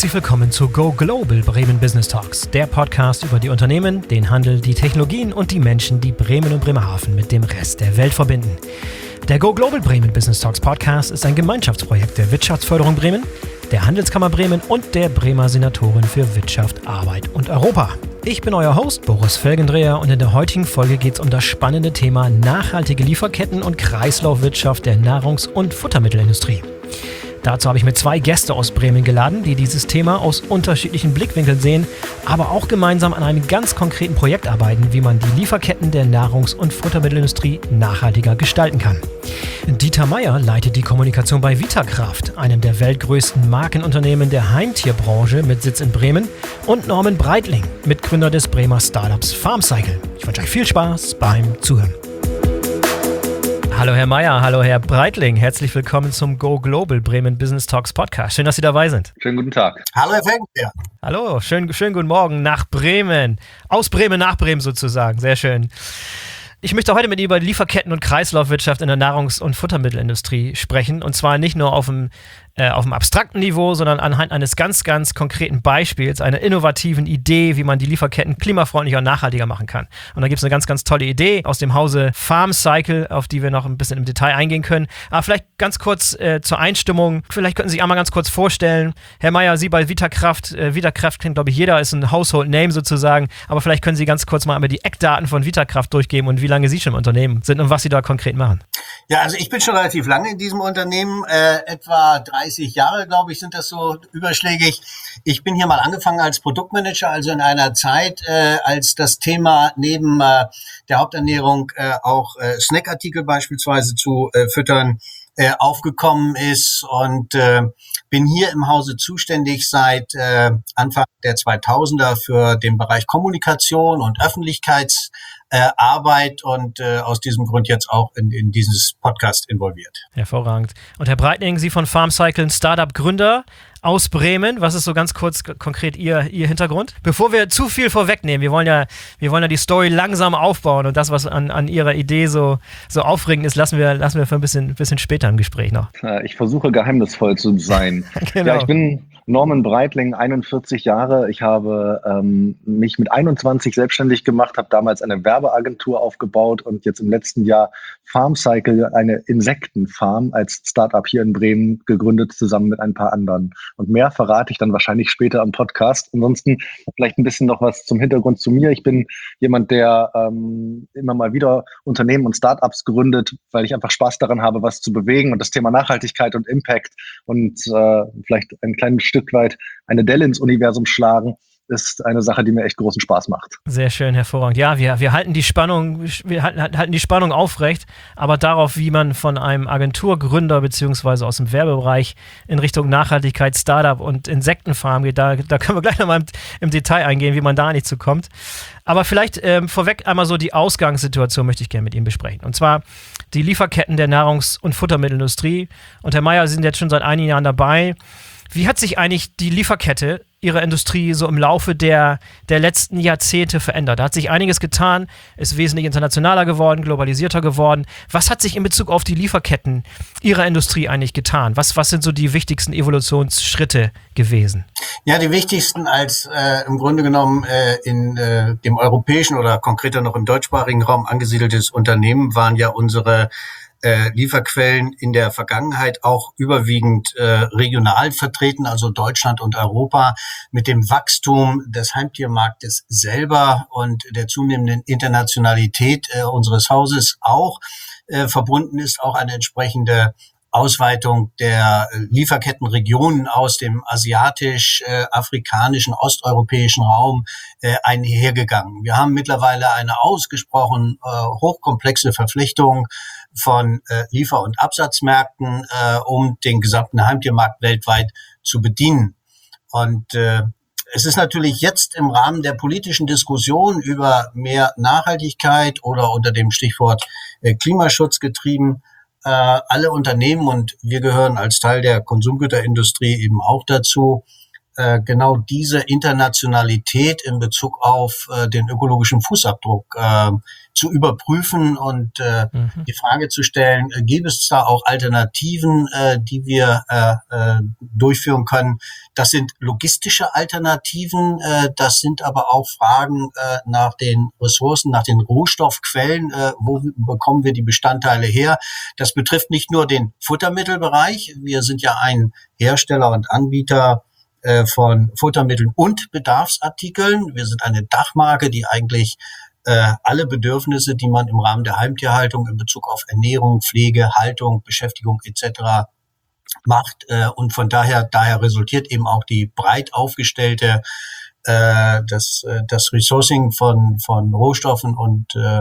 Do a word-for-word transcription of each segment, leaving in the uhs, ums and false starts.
Herzlich willkommen zu Go Global Bremen Business Talks, der Podcast über die Unternehmen, den Handel, die Technologien und die Menschen, die Bremen und Bremerhaven mit dem Rest der Welt verbinden. Der Go Global Bremen Business Talks Podcast ist ein Gemeinschaftsprojekt der Wirtschaftsförderung Bremen, der Handelskammer Bremen und der Bremer Senatorin für Wirtschaft, Arbeit und Europa. Ich bin euer Host Boris Felgendreher und in der heutigen Folge geht es um das spannende Thema nachhaltige Lieferketten und Kreislaufwirtschaft der Nahrungs- und Futtermittelindustrie. Dazu habe ich mir zwei Gäste aus Bremen geladen, die dieses Thema aus unterschiedlichen Blickwinkeln sehen, aber auch gemeinsam an einem ganz konkreten Projekt arbeiten, wie man die Lieferketten der Nahrungs- und Futtermittelindustrie nachhaltiger gestalten kann. Dieter Meier leitet die Kommunikation bei Vitakraft, einem der weltgrößten Markenunternehmen der Heimtierbranche mit Sitz in Bremen, und Norman Breitling, Mitgründer des Bremer Startups FarmCycle. Ich wünsche euch viel Spaß beim Zuhören. Hallo Herr Meier, hallo Herr Breitling, herzlich willkommen zum Go Global Bremen Business Talks Podcast. Schön, dass Sie dabei sind. Schönen guten Tag. Hallo Herr Felgendreher. Hallo, schönen, schönen guten Morgen nach Bremen. Aus Bremen nach Bremen sozusagen, sehr schön. Ich möchte heute mit Ihnen über Lieferketten und Kreislaufwirtschaft in der Nahrungs- und Futtermittelindustrie sprechen. Und zwar nicht nur auf dem, äh, auf dem abstrakten Niveau, sondern anhand eines ganz, ganz konkreten Beispiels, einer innovativen Idee, wie man die Lieferketten klimafreundlicher und nachhaltiger machen kann. Und da gibt es eine ganz, ganz tolle Idee aus dem Hause FarmCycle, auf die wir noch ein bisschen im Detail eingehen können. Aber vielleicht ganz kurz äh, zur Einstimmung. Vielleicht könnten Sie sich einmal ganz kurz vorstellen. Herr Meier, Sie bei Vitakraft. Äh, Vitakraft kennt, glaube ich, jeder, ist ein Household Name sozusagen. Aber vielleicht können Sie ganz kurz mal einmal die Eckdaten von Vitakraft durchgeben und wie lange Sie schon im Unternehmen sind und was Sie da konkret machen. Ja, also ich bin schon relativ lange in diesem Unternehmen, äh, etwa dreißig Jahre, glaube ich, sind das so überschlägig. Ich bin hier mal angefangen als Produktmanager, also in einer Zeit, äh, als das Thema neben äh, der Haupternährung äh, auch äh, Snackartikel beispielsweise zu äh, füttern äh, aufgekommen ist, und äh, bin hier im Hause zuständig seit äh, Anfang der zweitausender für den Bereich Kommunikation und Öffentlichkeits Äh, Arbeit und äh, aus diesem Grund jetzt auch in, in dieses Podcast involviert. Hervorragend. Und Herr Breitling, Sie von FarmCycle, ein Startup-Gründer aus Bremen. Was ist so ganz kurz k- konkret Ihr, Ihr Hintergrund? Bevor wir zu viel vorwegnehmen, wir wollen ja, wir wollen ja die Story langsam aufbauen, und das, was an, an Ihrer Idee so, so aufregend ist, lassen wir, lassen wir für ein bisschen, bisschen später im Gespräch noch. Ich versuche geheimnisvoll zu sein. Genau. Ja, ich bin Norman Breitling, einundvierzig Jahre. Ich habe ähm, mich mit einundzwanzig selbstständig gemacht, habe damals eine Werbeagentur aufgebaut und jetzt im letzten Jahr FarmCycle, eine Insektenfarm, als Startup hier in Bremen gegründet, zusammen mit ein paar anderen. Und mehr verrate ich dann wahrscheinlich später am Podcast. Ansonsten vielleicht ein bisschen noch was zum Hintergrund zu mir. Ich bin jemand, der ähm, immer mal wieder Unternehmen und Startups gründet, weil ich einfach Spaß daran habe, was zu bewegen, und das Thema Nachhaltigkeit und Impact und äh, vielleicht ein kleines Stück weit eine Delle ins Universum schlagen, ist eine Sache, die mir echt großen Spaß macht. Sehr schön, hervorragend. Ja, wir, wir halten die Spannung, wir halten, halten die Spannung aufrecht, aber darauf, wie man von einem Agenturgründer beziehungsweise aus dem Werbebereich in Richtung Nachhaltigkeit, Startup und Insektenfarm geht, da, da können wir gleich nochmal im, im Detail eingehen, wie man da nicht zukommt. Aber vielleicht ähm, vorweg einmal so die Ausgangssituation möchte ich gerne mit Ihnen besprechen. Und zwar die Lieferketten der Nahrungs- und Futtermittelindustrie. Und Herr Meier, Sie sind jetzt schon seit einigen Jahren dabei. Wie hat sich eigentlich die Lieferkette Ihrer Industrie so im Laufe der, der letzten Jahrzehnte verändert? Da hat sich einiges getan, ist wesentlich internationaler geworden, globalisierter geworden. Was hat sich in Bezug auf die Lieferketten Ihrer Industrie eigentlich getan? Was, was sind so die wichtigsten Evolutionsschritte gewesen? Ja, die wichtigsten als äh, im Grunde genommen äh, in äh, dem europäischen oder konkreter noch im deutschsprachigen Raum angesiedeltes Unternehmen waren ja unsere Äh, Lieferquellen in der Vergangenheit auch überwiegend äh, regional vertreten, also Deutschland und Europa. Mit dem Wachstum des Heimtiermarktes selber und der zunehmenden Internationalität äh, unseres Hauses auch äh, verbunden ist auch eine entsprechende Ausweitung der Lieferkettenregionen aus dem asiatisch, äh, afrikanischen, osteuropäischen Raum äh, einhergegangen. Wir haben mittlerweile eine ausgesprochen äh, hochkomplexe Verflechtung von äh, Liefer- und Absatzmärkten, äh, um den gesamten Heimtiermarkt weltweit zu bedienen. Und äh, es ist natürlich jetzt im Rahmen der politischen Diskussion über mehr Nachhaltigkeit oder unter dem Stichwort äh, Klimaschutz getrieben, äh, alle Unternehmen, und wir gehören als Teil der Konsumgüterindustrie eben auch dazu, äh, genau diese Internationalität in Bezug auf äh, den ökologischen Fußabdruck äh, zu überprüfen und äh, mhm. die Frage zu stellen, äh, gibt es da auch Alternativen, äh, die wir äh, äh, durchführen können? Das sind logistische Alternativen, äh, das sind aber auch Fragen äh, nach den Ressourcen, nach den Rohstoffquellen, äh, wo bekommen wir die Bestandteile her? Das betrifft nicht nur den Futtermittelbereich. Wir sind ja ein Hersteller und Anbieter äh, von Futtermitteln und Bedarfsartikeln. Wir sind eine Dachmarke, die eigentlich äh, alle Bedürfnisse, die man im Rahmen der Heimtierhaltung in Bezug auf Ernährung, Pflege, Haltung, Beschäftigung et cetera macht. Äh, und von daher, daher resultiert eben auch die breit aufgestellte, äh, das, äh, das Resourcing von, von Rohstoffen und äh,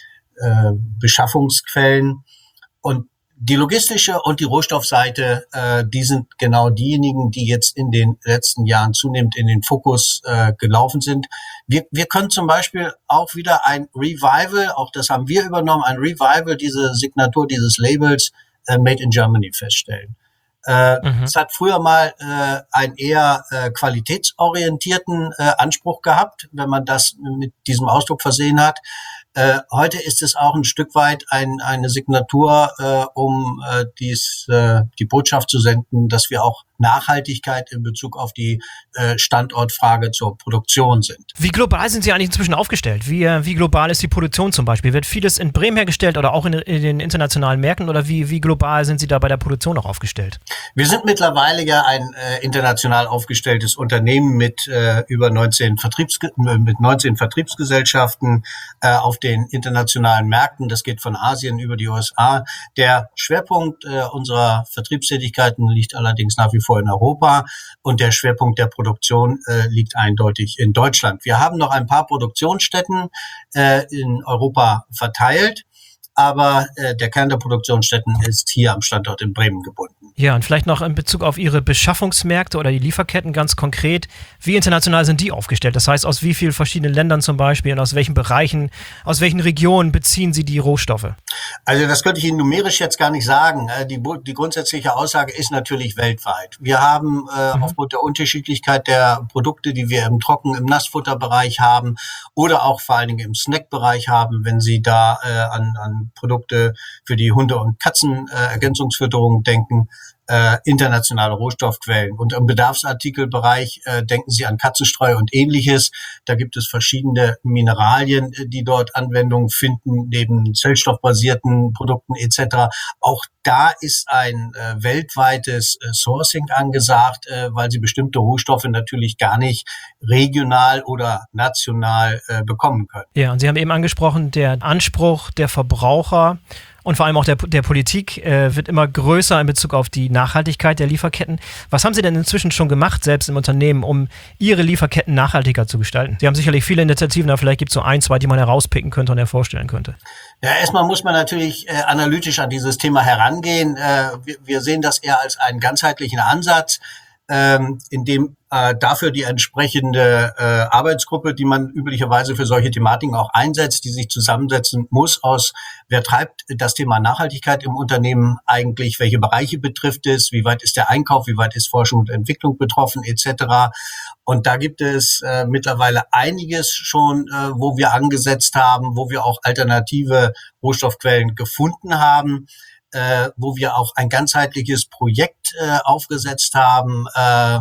äh, Beschaffungsquellen. Und die logistische und die Rohstoffseite, äh, die sind genau diejenigen, die jetzt in den letzten Jahren zunehmend in den Fokus äh, gelaufen sind. Wir, wir können zum Beispiel auch wieder ein Revival, auch das haben wir übernommen, ein Revival, diese Signatur dieses Labels äh, Made in Germany feststellen. Äh, mhm. Es hat früher mal äh, einen eher äh, qualitätsorientierten äh, Anspruch gehabt, wenn man das mit diesem Ausdruck versehen hat. Äh, heute ist es auch ein Stück weit ein, eine Signatur, äh, um äh, dies, äh, die Botschaft zu senden, dass wir auch Nachhaltigkeit in Bezug auf die äh, Standortfrage zur Produktion sind. Wie global sind Sie eigentlich inzwischen aufgestellt? Wie, wie global ist die Produktion zum Beispiel? Wird vieles in Bremen hergestellt oder auch in, in den internationalen Märkten? Oder wie, wie global sind Sie da bei der Produktion auch aufgestellt? Wir sind mittlerweile ja ein äh, international aufgestelltes Unternehmen mit äh, über neunzehn Vertriebs mit neunzehn Vertriebsgesellschaften äh, auf den internationalen Märkten. Das geht von Asien über die U S A. Der Schwerpunkt äh, unserer Vertriebstätigkeiten liegt allerdings nach wie vor in Europa und der Schwerpunkt der Produktion äh, liegt eindeutig in Deutschland. Wir haben noch ein paar Produktionsstätten äh, in Europa verteilt, aber äh, der Kern der Produktionsstätten ist hier am Standort in Bremen gebunden. Ja, und vielleicht noch in Bezug auf Ihre Beschaffungsmärkte oder die Lieferketten ganz konkret. Wie international sind die aufgestellt? Das heißt, aus wie vielen verschiedenen Ländern zum Beispiel und aus welchen Bereichen, aus welchen Regionen beziehen Sie die Rohstoffe? Also das könnte ich Ihnen numerisch jetzt gar nicht sagen. Die, die grundsätzliche Aussage ist natürlich weltweit. Wir haben äh, mhm. aufgrund der Unterschiedlichkeit der Produkte, die wir im Trocken-, im Nassfutterbereich haben oder auch vor allen Dingen im Snackbereich haben, wenn Sie da äh, an, an Produkte für die Hunde- und Katzenergänzungsfütterung äh, denken, äh, internationale Rohstoffquellen. Und im Bedarfsartikelbereich äh, denken Sie an Katzenstreu und Ähnliches. Da gibt es verschiedene Mineralien, die dort Anwendung finden, neben zellstoffbasierten Produkten et cetera. Auch da ist ein äh, weltweites äh, Sourcing angesagt, äh, weil Sie bestimmte Rohstoffe natürlich gar nicht regional oder national äh, bekommen können. Ja, und Sie haben eben angesprochen, der Anspruch der Verbraucher und vor allem auch der, der Politik äh, wird immer größer in Bezug auf die Nachhaltigkeit der Lieferketten. Was haben Sie denn inzwischen schon gemacht, selbst im Unternehmen, um Ihre Lieferketten nachhaltiger zu gestalten? Sie haben sicherlich viele Initiativen, da vielleicht gibt es so ein, zwei, die man herauspicken könnte und hervorstellen könnte. Ja, erstmal muss man natürlich äh, analytisch an dieses Thema herangehen. Äh, wir, wir sehen das eher als einen ganzheitlichen Ansatz, ähm, in dem äh, dafür die entsprechende äh, Arbeitsgruppe, die man üblicherweise für solche Thematiken auch einsetzt, die sich zusammensetzen muss aus, wer treibt das Thema Nachhaltigkeit im Unternehmen eigentlich, welche Bereiche betrifft es, wie weit ist der Einkauf, wie weit ist Forschung und Entwicklung betroffen et cetera. Und da gibt es äh, mittlerweile einiges schon, äh, wo wir angesetzt haben, wo wir auch alternative Rohstoffquellen gefunden haben, äh, wo wir auch ein ganzheitliches Projekt äh, aufgesetzt haben, äh,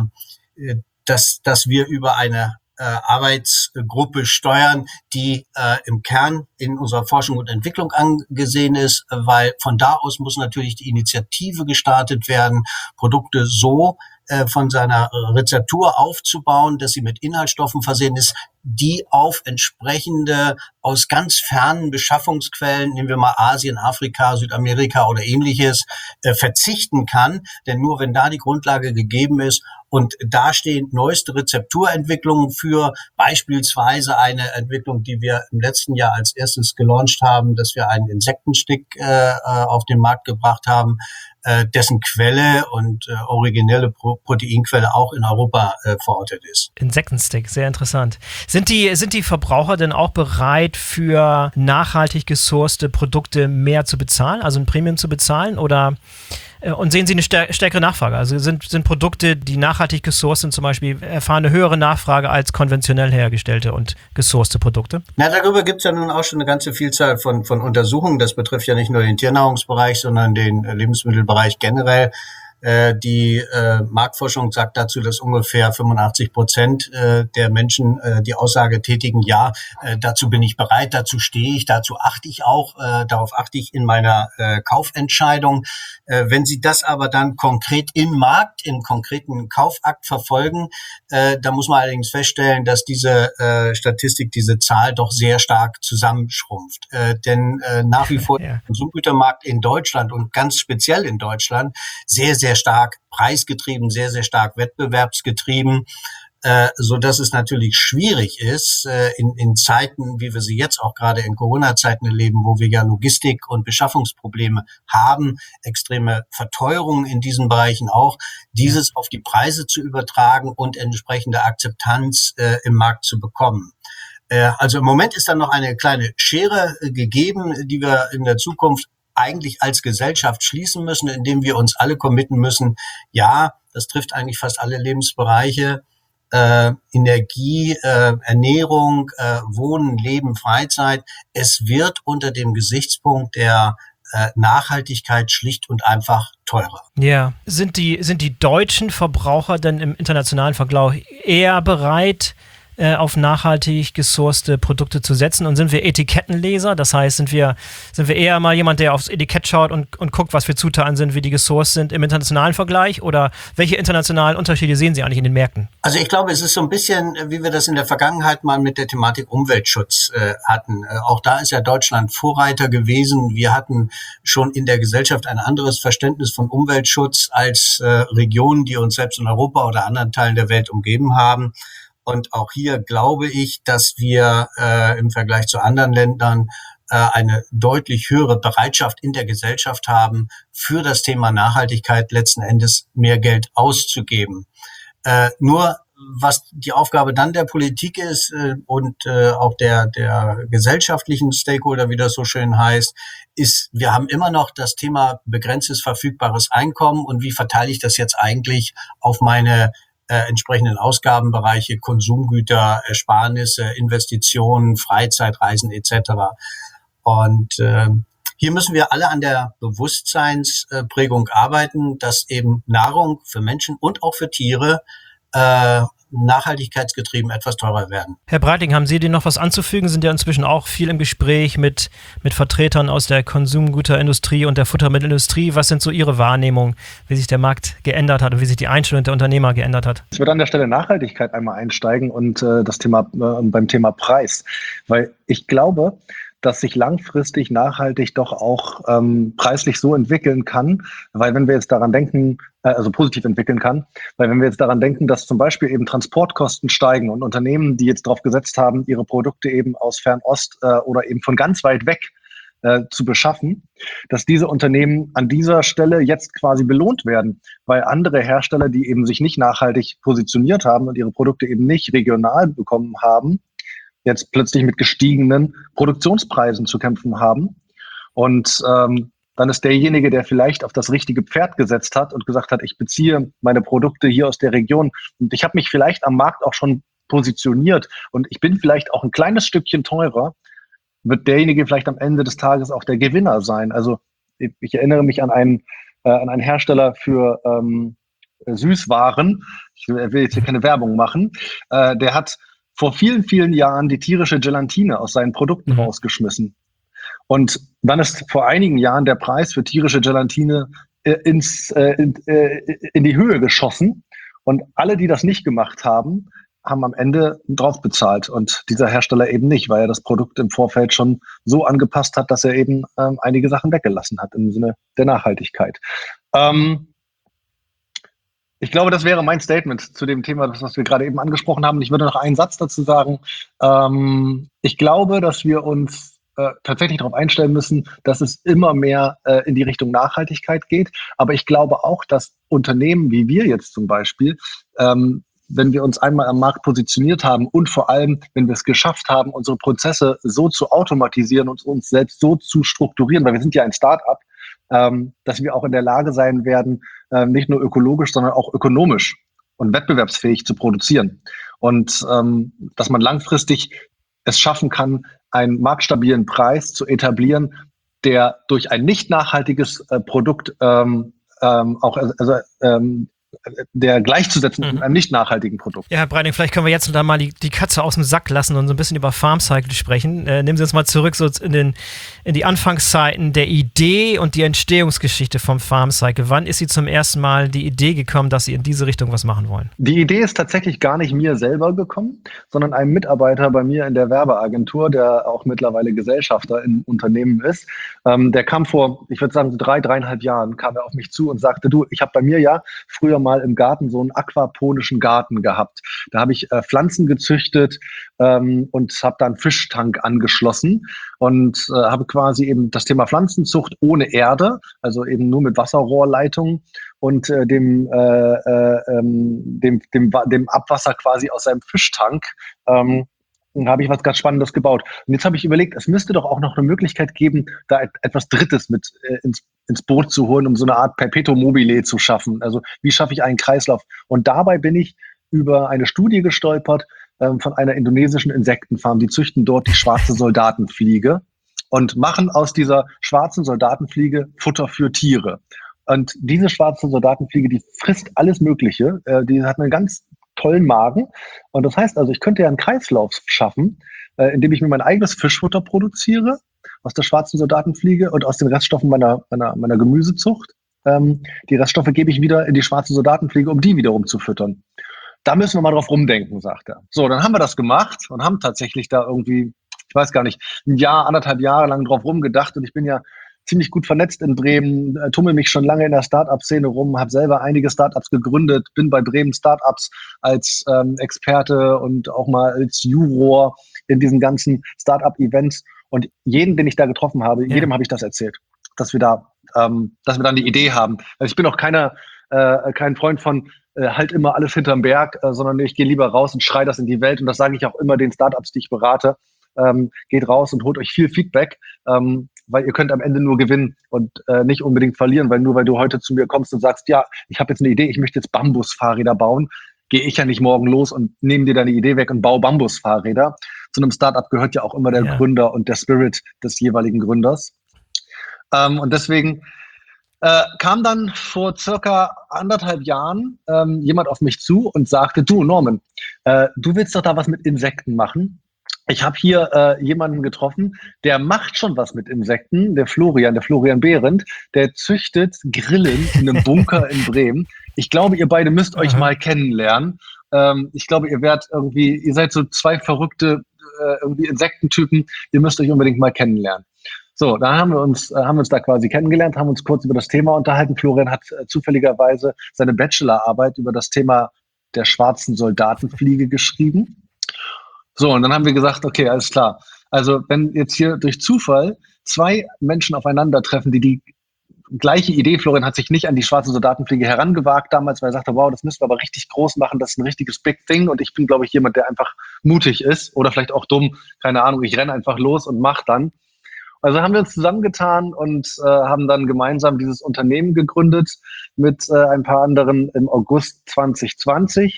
dass, dass wir über eine äh, Arbeitsgruppe steuern, die äh, im Kern in unserer Forschung und Entwicklung angesehen ist, weil von da aus muss natürlich die Initiative gestartet werden, Produkte so äh, von seiner Rezeptur aufzubauen, dass sie mit Inhaltsstoffen versehen ist, die auf entsprechende aus ganz fernen Beschaffungsquellen, nehmen wir mal Asien, Afrika, Südamerika oder Ähnliches, äh, verzichten kann. Denn nur wenn da die Grundlage gegeben ist und da stehen neueste Rezepturentwicklungen für, beispielsweise eine Entwicklung, die wir im letzten Jahr als erstes gelauncht haben, dass wir einen Insektenstick äh, auf den Markt gebracht haben, äh, dessen Quelle und äh, originelle Pro- Proteinquelle auch in Europa äh, verortet ist. Insektenstick, sehr interessant. Sind die, sind die Verbraucher denn auch bereit, für nachhaltig gesourcete Produkte mehr zu bezahlen, also ein Premium zu bezahlen? Oder Und sehen Sie eine stärkere Nachfrage? Also sind, sind Produkte, die nachhaltig gesourced sind, zum Beispiel, erfahren eine höhere Nachfrage als konventionell hergestellte und gesourcete Produkte? Na, darüber gibt es ja nun auch schon eine ganze Vielzahl von, von Untersuchungen. Das betrifft ja nicht nur den Tiernahrungsbereich, sondern den Lebensmittelbereich generell. Die äh, Marktforschung sagt dazu, dass ungefähr fünfundachtzig Prozent äh, der Menschen äh, die Aussage tätigen, ja, äh, dazu bin ich bereit, dazu stehe ich, dazu achte ich auch, äh, darauf achte ich in meiner äh, Kaufentscheidung. Äh, wenn Sie das aber dann konkret im Markt, im konkreten Kaufakt verfolgen, äh, da muss man allerdings feststellen, dass diese äh, Statistik, diese Zahl doch sehr stark zusammenschrumpft. Äh, denn äh, nach wie vor ja. der Konsumgütermarkt in Deutschland und ganz speziell in Deutschland sehr, sehr stark preisgetrieben, sehr, sehr stark wettbewerbsgetrieben, äh, so dass es natürlich schwierig ist, äh, in, in Zeiten, wie wir sie jetzt auch gerade in Corona-Zeiten erleben, wo wir ja Logistik- und Beschaffungsprobleme haben, extreme Verteuerungen in diesen Bereichen auch, dieses auf die Preise zu übertragen und entsprechende Akzeptanz äh, im Markt zu bekommen. Äh, also im Moment ist da noch eine kleine Schere äh, gegeben, die wir in der Zukunft eigentlich als Gesellschaft schließen müssen, indem wir uns alle committen müssen, ja, das trifft eigentlich fast alle Lebensbereiche, äh, Energie, äh, Ernährung, äh, Wohnen, Leben, Freizeit. Es wird unter dem Gesichtspunkt der äh, Nachhaltigkeit schlicht und einfach teurer. Ja, sind die, sind die deutschen Verbraucher denn im internationalen Vergleich eher bereit, auf nachhaltig gesourcete Produkte zu setzen? Und sind wir Etikettenleser? Das heißt, sind wir, sind wir eher mal jemand, der aufs Etikett schaut und, und guckt, was für Zutaten sind, wie die gesourced sind im internationalen Vergleich? Oder welche internationalen Unterschiede sehen Sie eigentlich in den Märkten? Also ich glaube, es ist so ein bisschen, wie wir das in der Vergangenheit mal mit der Thematik Umweltschutz äh, hatten. Äh, auch da ist ja Deutschland Vorreiter gewesen. Wir hatten schon in der Gesellschaft ein anderes Verständnis von Umweltschutz als äh, Regionen, die uns selbst in Europa oder anderen Teilen der Welt umgeben haben. Und auch hier glaube ich, dass wir äh, im Vergleich zu anderen Ländern äh, eine deutlich höhere Bereitschaft in der Gesellschaft haben, für das Thema Nachhaltigkeit letzten Endes mehr Geld auszugeben. Äh, nur was die Aufgabe dann der Politik ist äh, und äh, auch der, der gesellschaftlichen Stakeholder, wie das so schön heißt, ist, wir haben immer noch das Thema begrenztes verfügbares Einkommen und wie verteile ich das jetzt eigentlich auf meine Äh, entsprechenden Ausgabenbereiche, Konsumgüter, Ersparnisse, Investitionen, Freizeit, Reisen et cetera. Und äh, hier müssen wir alle an der Bewusstseinsprägung arbeiten, dass eben Nahrung für Menschen und auch für Tiere äh, nachhaltigkeitsgetrieben etwas teurer werden. Herr Breitling, haben Sie denn noch was anzufügen? Sind ja inzwischen auch viel im Gespräch mit, mit Vertretern aus der Konsumgüterindustrie und der Futtermittelindustrie. Was sind so Ihre Wahrnehmungen, wie sich der Markt geändert hat und wie sich die Einstellung der Unternehmer geändert hat? Ich würde an der Stelle Nachhaltigkeit einmal einsteigen und äh, das Thema äh, beim Thema Preis, weil ich glaube, dass sich langfristig nachhaltig doch auch ähm, preislich so entwickeln kann, weil wenn wir jetzt daran denken, äh, also positiv entwickeln kann, weil wenn wir jetzt daran denken, dass zum Beispiel eben Transportkosten steigen und Unternehmen, die jetzt darauf gesetzt haben, ihre Produkte eben aus Fernost äh, oder eben von ganz weit weg äh, zu beschaffen, dass diese Unternehmen an dieser Stelle jetzt quasi belohnt werden, weil andere Hersteller, die eben sich nicht nachhaltig positioniert haben und ihre Produkte eben nicht regional bekommen haben, jetzt plötzlich mit gestiegenen Produktionspreisen zu kämpfen haben. Und ähm, dann ist derjenige, der vielleicht auf das richtige Pferd gesetzt hat und gesagt hat, ich beziehe meine Produkte hier aus der Region und ich habe mich vielleicht am Markt auch schon positioniert und ich bin vielleicht auch ein kleines Stückchen teurer, wird derjenige vielleicht am Ende des Tages auch der Gewinner sein. Also ich, ich erinnere mich an einen, äh, an einen Hersteller für ähm, Süßwaren. Ich will jetzt hier keine Werbung machen. Äh, der hat vor vielen, vielen Jahren die tierische Gelatine aus seinen Produkten mhm. rausgeschmissen. Und dann ist vor einigen Jahren der Preis für tierische Gelatine äh, ins, äh, in, äh, in die Höhe geschossen. Und alle, die das nicht gemacht haben, haben am Ende drauf bezahlt. Und dieser Hersteller eben nicht, weil er das Produkt im Vorfeld schon so angepasst hat, dass er eben ähm, einige Sachen weggelassen hat im Sinne der Nachhaltigkeit. Ähm, Ich glaube, das wäre mein Statement zu dem Thema, was wir gerade eben angesprochen haben. Ich würde noch einen Satz dazu sagen. Ähm, ich glaube, dass wir uns äh, tatsächlich darauf einstellen müssen, dass es immer mehr äh, in die Richtung Nachhaltigkeit geht. Aber ich glaube auch, dass Unternehmen wie wir jetzt zum Beispiel, ähm, wenn wir uns einmal am Markt positioniert haben und vor allem, wenn wir es geschafft haben, unsere Prozesse so zu automatisieren und uns selbst so zu strukturieren, weil wir sind ja ein Start-up, ähm, dass wir auch in der Lage sein werden, äh, nicht nur ökologisch, sondern auch ökonomisch und wettbewerbsfähig zu produzieren. Und ähm, dass man langfristig es schaffen kann, einen marktstabilen Preis zu etablieren, der durch ein nicht nachhaltiges äh, Produkt ähm, ähm, auch also, ähm, der gleichzusetzen ist Mhm. mit einem nicht nachhaltigen Produkt. Ja, Herr Breitling, vielleicht können wir jetzt da mal die, die Katze aus dem Sack lassen und so ein bisschen über Farm Cycle sprechen. Äh, nehmen Sie uns mal zurück so in, den, in die Anfangszeiten der Idee und die Entstehungsgeschichte vom Farm Cycle. Wann ist Sie zum ersten Mal die Idee gekommen, dass Sie in diese Richtung was machen wollen? Die Idee ist tatsächlich gar nicht mir selber gekommen, sondern einem Mitarbeiter bei mir in der Werbeagentur, der auch mittlerweile Gesellschafter im Unternehmen ist. Ähm, der kam vor, ich würde sagen, so drei, dreieinhalb Jahren, kam er auf mich zu und sagte, du, ich habe bei mir ja früher mal im Garten so einen aquaponischen Garten gehabt. Da habe ich äh, Pflanzen gezüchtet ähm, und habe dann Fischtank angeschlossen und äh, habe quasi eben das Thema Pflanzenzucht ohne Erde, also eben nur mit Wasserrohrleitungen und äh, dem, äh, äh, ähm, dem, dem, dem Abwasser quasi aus seinem Fischtank ähm, habe ich was ganz Spannendes gebaut. Und jetzt habe ich überlegt, es müsste doch auch noch eine Möglichkeit geben, da et- etwas Drittes mit äh, ins, ins Boot zu holen, um so eine Art Perpetuum mobile zu schaffen. Also wie schaffe ich einen Kreislauf? Und dabei bin ich über eine Studie gestolpert ähm, von einer indonesischen Insektenfarm. Die züchten dort die schwarze Soldatenfliege und machen aus dieser schwarzen Soldatenfliege Futter für Tiere. Und diese schwarze Soldatenfliege, die frisst alles Mögliche. Äh, die hat einen ganz tollen Magen. Und das heißt also, ich könnte ja einen Kreislauf schaffen, äh, indem ich mir mein eigenes Fischfutter produziere aus der schwarzen Soldatenfliege und aus den Reststoffen meiner, meiner, meiner Gemüsezucht. Ähm, die Reststoffe gebe ich wieder in die schwarze Soldatenfliege, um die wiederum zu füttern. Da müssen wir mal drauf rumdenken, sagt er. So, dann haben wir das gemacht und haben tatsächlich da irgendwie, ich weiß gar nicht, ein Jahr, anderthalb Jahre lang drauf rumgedacht. Und ich bin ja ziemlich gut vernetzt in Bremen, äh, tummel mich schon lange in der Start-up-Szene rum, habe selber einige Start-ups gegründet, bin bei Bremen Start-ups als ähm, Experte und auch mal als Juror in diesen ganzen Start-up-Events. Und jeden, den ich da getroffen habe, ja. jedem habe ich das erzählt, dass wir da, ähm, dass wir dann die Idee haben. Also ich bin auch keiner, äh, kein Freund von äh, halt immer alles hinterm Berg, äh, sondern ich gehe lieber raus und schreie das in die Welt. Und das sage ich auch immer den Start-ups, die ich berate. Ähm, geht raus und holt euch viel Feedback, ähm, weil ihr könnt am Ende nur gewinnen und äh, nicht unbedingt verlieren, weil nur weil du heute zu mir kommst und sagst, ja, ich habe jetzt eine Idee, ich möchte jetzt Bambusfahrräder bauen, gehe ich ja nicht morgen los und nehme dir deine Idee weg und baue Bambusfahrräder. Zu einem Startup gehört ja auch immer der ja. Gründer und der Spirit des jeweiligen Gründers. Ähm, und deswegen äh, kam dann vor circa anderthalb Jahren ähm, jemand auf mich zu und sagte, du Norman, äh, du willst doch da was mit Insekten machen. Ich habe hier äh, jemanden getroffen, der macht schon was mit Insekten, der Florian, der Florian Behrendt, der züchtet Grillen in einem Bunker in Bremen. Ich glaube, ihr beide müsst euch Aha. mal kennenlernen. Ähm, ich glaube, ihr werdet irgendwie, ihr seid so zwei verrückte äh, irgendwie Insektentypen, ihr müsst euch unbedingt mal kennenlernen. So, dann haben wir uns, äh, haben wir uns da quasi kennengelernt, haben uns kurz über das Thema unterhalten. Florian hat äh, zufälligerweise seine Bachelorarbeit über das Thema der schwarzen Soldatenfliege geschrieben. So, und dann haben wir gesagt, okay, alles klar. Also wenn jetzt hier durch Zufall zwei Menschen aufeinandertreffen, die die gleiche Idee, Florian hat sich nicht an die schwarze Soldatenfliege herangewagt damals, weil er sagte, wow, das müssen wir aber richtig groß machen, das ist ein richtiges Big Thing. Und ich bin, glaube ich, jemand, der einfach mutig ist oder vielleicht auch dumm, keine Ahnung, ich renne einfach los und mach dann. Also haben wir uns zusammengetan und äh, haben dann gemeinsam dieses Unternehmen gegründet mit äh, ein paar anderen im August zwanzig zwanzig.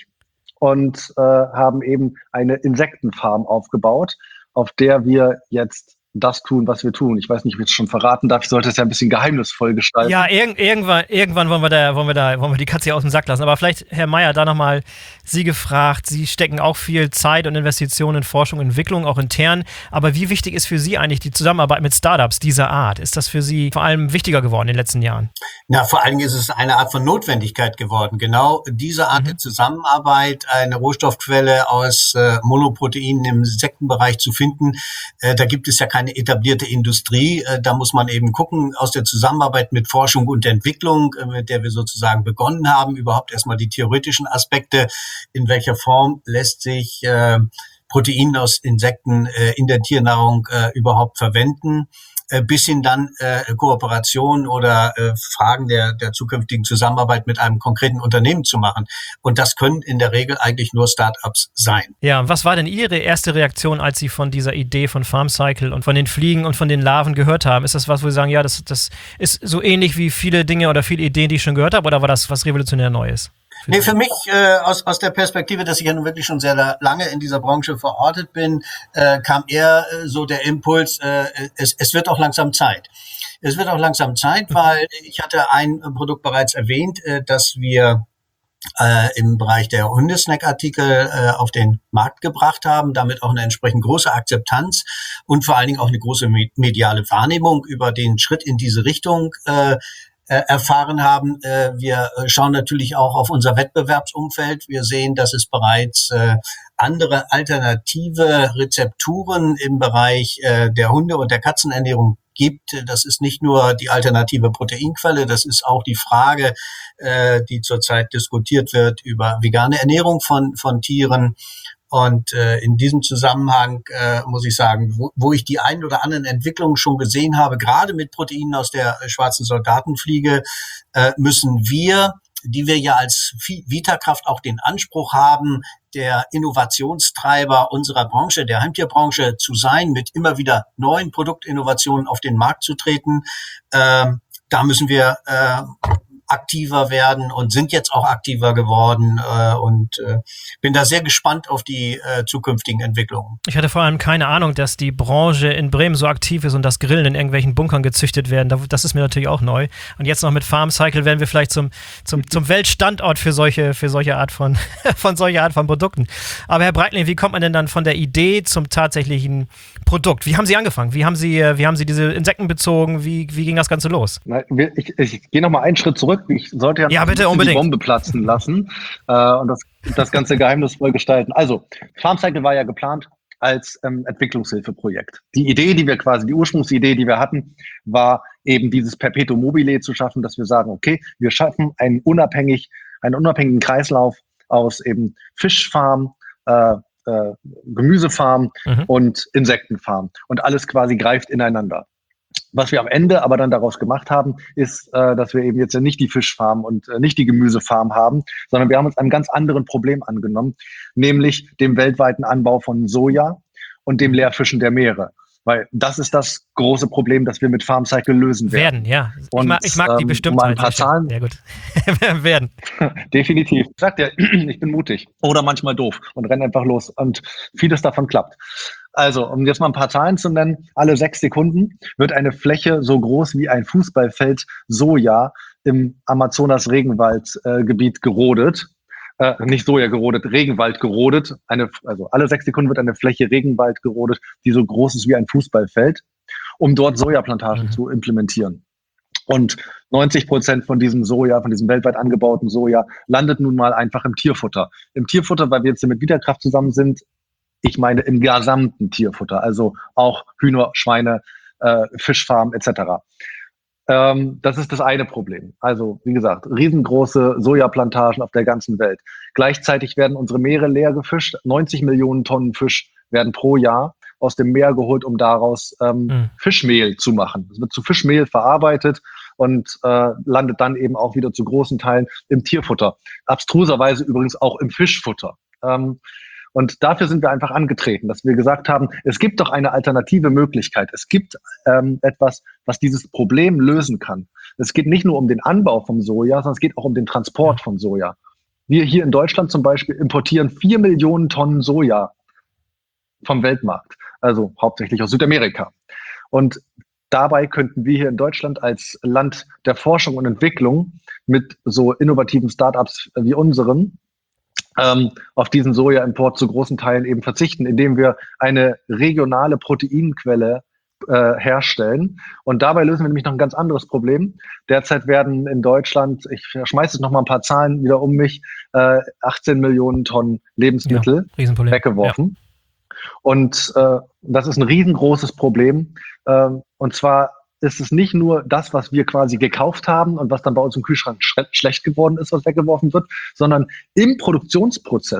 Und äh, haben eben eine Insektenfarm aufgebaut, auf der wir jetzt das tun, was wir tun. Ich weiß nicht, ob ich es schon verraten darf. Ich sollte es ja ein bisschen geheimnisvoll gestalten. Ja, irg- irgendwann, irgendwann wollen wir da, wollen wir da, wollen wir die Katze hier aus dem Sack lassen. Aber vielleicht, Herr Meyer, da nochmal Sie gefragt. Sie stecken auch viel Zeit und Investitionen in Forschung und Entwicklung, auch intern. Aber wie wichtig ist für Sie eigentlich die Zusammenarbeit mit Startups dieser Art? Ist das für Sie vor allem wichtiger geworden in den letzten Jahren? Na, vor allen Dingen ist es eine Art von Notwendigkeit geworden. Genau diese Art mhm. der Zusammenarbeit, eine Rohstoffquelle aus äh, Monoproteinen im Insektenbereich zu finden. Äh, da gibt es ja keine etablierte Industrie. Äh, da muss man eben gucken, aus der Zusammenarbeit mit Forschung und Entwicklung, äh, mit der wir sozusagen begonnen haben, überhaupt erstmal die theoretischen Aspekte, in welcher Form lässt sich äh, Protein aus Insekten äh, in der Tiernahrung äh, überhaupt verwenden. äh, bis hin dann äh, Kooperation oder äh, Fragen der, der zukünftigen Zusammenarbeit mit einem konkreten Unternehmen zu machen. Und das können in der Regel eigentlich nur Start-ups sein. Ja, und was war denn Ihre erste Reaktion, als Sie von dieser Idee von FarmCycle und von den Fliegen und von den Larven gehört haben? Ist das was, wo Sie sagen, ja, das, das ist so ähnlich wie viele Dinge oder viele Ideen, die ich schon gehört habe, oder war das was revolutionär Neues? Für nee, für mich äh, aus aus der Perspektive, dass ich ja nun wirklich schon sehr lange in dieser Branche verortet bin, äh, kam eher äh, so der Impuls, äh, es, es wird auch langsam Zeit. Es wird auch langsam Zeit, weil ich hatte ein Produkt bereits erwähnt, äh, dass wir äh, im Bereich der Hundesnack-Artikel äh, auf den Markt gebracht haben, damit auch eine entsprechend große Akzeptanz und vor allen Dingen auch eine große mediale Wahrnehmung über den Schritt in diese Richtung äh, erfahren haben. Wir schauen natürlich auch auf unser Wettbewerbsumfeld. Wir sehen, dass es bereits andere alternative Rezepturen im Bereich der Hunde- und der Katzenernährung gibt. Das ist nicht nur die alternative Proteinquelle, das ist auch die Frage, die zurzeit diskutiert wird über vegane Ernährung von, von Tieren. Und äh, in diesem Zusammenhang äh, muss ich sagen, wo, wo ich die ein oder anderen Entwicklungen schon gesehen habe, gerade mit Proteinen aus der äh, schwarzen Soldatenfliege, äh, müssen wir, die wir ja als Vitakraft auch den Anspruch haben, der Innovationstreiber unserer Branche, der Heimtierbranche zu sein, mit immer wieder neuen Produktinnovationen auf den Markt zu treten, äh, da müssen wir äh, aktiver werden und sind jetzt auch aktiver geworden äh, und äh, bin da sehr gespannt auf die äh, zukünftigen Entwicklungen. Ich hatte vor allem keine Ahnung, dass die Branche in Bremen so aktiv ist und dass Grillen in irgendwelchen Bunkern gezüchtet werden. Das ist mir natürlich auch neu. Und jetzt noch mit FarmCycle werden wir vielleicht zum, zum, zum Weltstandort für solche, für solche Art von, von solcher Art von Produkten. Aber Herr Breitling, wie kommt man denn dann von der Idee zum tatsächlichen Produkt? Wie haben Sie angefangen? Wie haben Sie, wie haben Sie diese Insekten bezogen? Wie, wie ging das Ganze los? Ich, ich, ich gehe noch mal einen Schritt zurück. Ich sollte ja, ja bitte, die Bombe platzen lassen äh, und das, das Ganze geheimnisvoll gestalten. Also, FarmCycle war ja geplant als ähm, Entwicklungshilfeprojekt. Die Idee, die wir quasi, die Ursprungsidee, die wir hatten, war eben dieses Perpetuum mobile zu schaffen, dass wir sagen, okay, wir schaffen einen unabhängig, einen unabhängigen Kreislauf aus eben Fischfarm, äh, äh, Gemüsefarm mhm. und Insektenfarm. Und alles quasi greift ineinander. Was wir am Ende aber dann daraus gemacht haben, ist, äh, dass wir eben jetzt ja nicht die Fischfarm und äh, nicht die Gemüsefarm haben, sondern wir haben uns einem ganz anderen Problem angenommen, nämlich dem weltweiten Anbau von Soja und dem Leerfischen der Meere. Weil das ist das große Problem, das wir mit FarmCycle lösen werden. Werden, ja. Und, ich mag, ich mag die ähm, bestimmt. Um ein paar Zahlen. Ja, gut. werden. Definitiv. Ich sag dir, ich bin mutig oder manchmal doof und renne einfach los. Und vieles davon klappt. Also, um jetzt mal ein paar Zahlen zu nennen, alle sechs Sekunden wird eine Fläche so groß wie ein Fußballfeld Soja im Amazonas-Regenwaldgebiet äh, gerodet. Äh, nicht Soja gerodet, Regenwald gerodet. Eine, also alle sechs Sekunden wird eine Fläche Regenwald gerodet, die so groß ist wie ein Fußballfeld, um dort Sojaplantagen mhm. zu implementieren. Und neunzig Prozent von diesem Soja, von diesem weltweit angebauten Soja, landet nun mal einfach im Tierfutter. Im Tierfutter, weil wir jetzt mit Vitakraft zusammen sind, ich meine im gesamten Tierfutter, also auch Hühner, Schweine, äh, Fischfarm et cetera. Ähm, das ist das eine Problem. Also wie gesagt, riesengroße Sojaplantagen auf der ganzen Welt. Gleichzeitig werden unsere Meere leer gefischt. neunzig Millionen Tonnen Fisch werden pro Jahr aus dem Meer geholt, um daraus ähm, mhm. Fischmehl zu machen. Es wird zu Fischmehl verarbeitet und äh, landet dann eben auch wieder zu großen Teilen im Tierfutter. Abstruserweise übrigens auch im Fischfutter. Ähm, Und dafür sind wir einfach angetreten, dass wir gesagt haben, es gibt doch eine alternative Möglichkeit. Es gibt ähm, etwas, was dieses Problem lösen kann. Es geht nicht nur um den Anbau vom Soja, sondern es geht auch um den Transport von Soja. Wir hier in Deutschland zum Beispiel importieren vier Millionen Tonnen Soja vom Weltmarkt, also hauptsächlich aus Südamerika. Und dabei könnten wir hier in Deutschland als Land der Forschung und Entwicklung mit so innovativen Startups wie unseren ähm, auf diesen Sojaimport zu großen Teilen eben verzichten, indem wir eine regionale Proteinquelle äh, herstellen. Und dabei lösen wir nämlich noch ein ganz anderes Problem. Derzeit werden in Deutschland, ich schmeiße jetzt noch mal ein paar Zahlen wieder um mich, äh, achtzehn Millionen Tonnen Lebensmittel ja, weggeworfen. Ja. Und äh, das ist ein riesengroßes Problem. Äh, und zwar ist es nicht nur das, was wir quasi gekauft haben und was dann bei uns im Kühlschrank sch- schlecht geworden ist, was weggeworfen wird, sondern im Produktionsprozess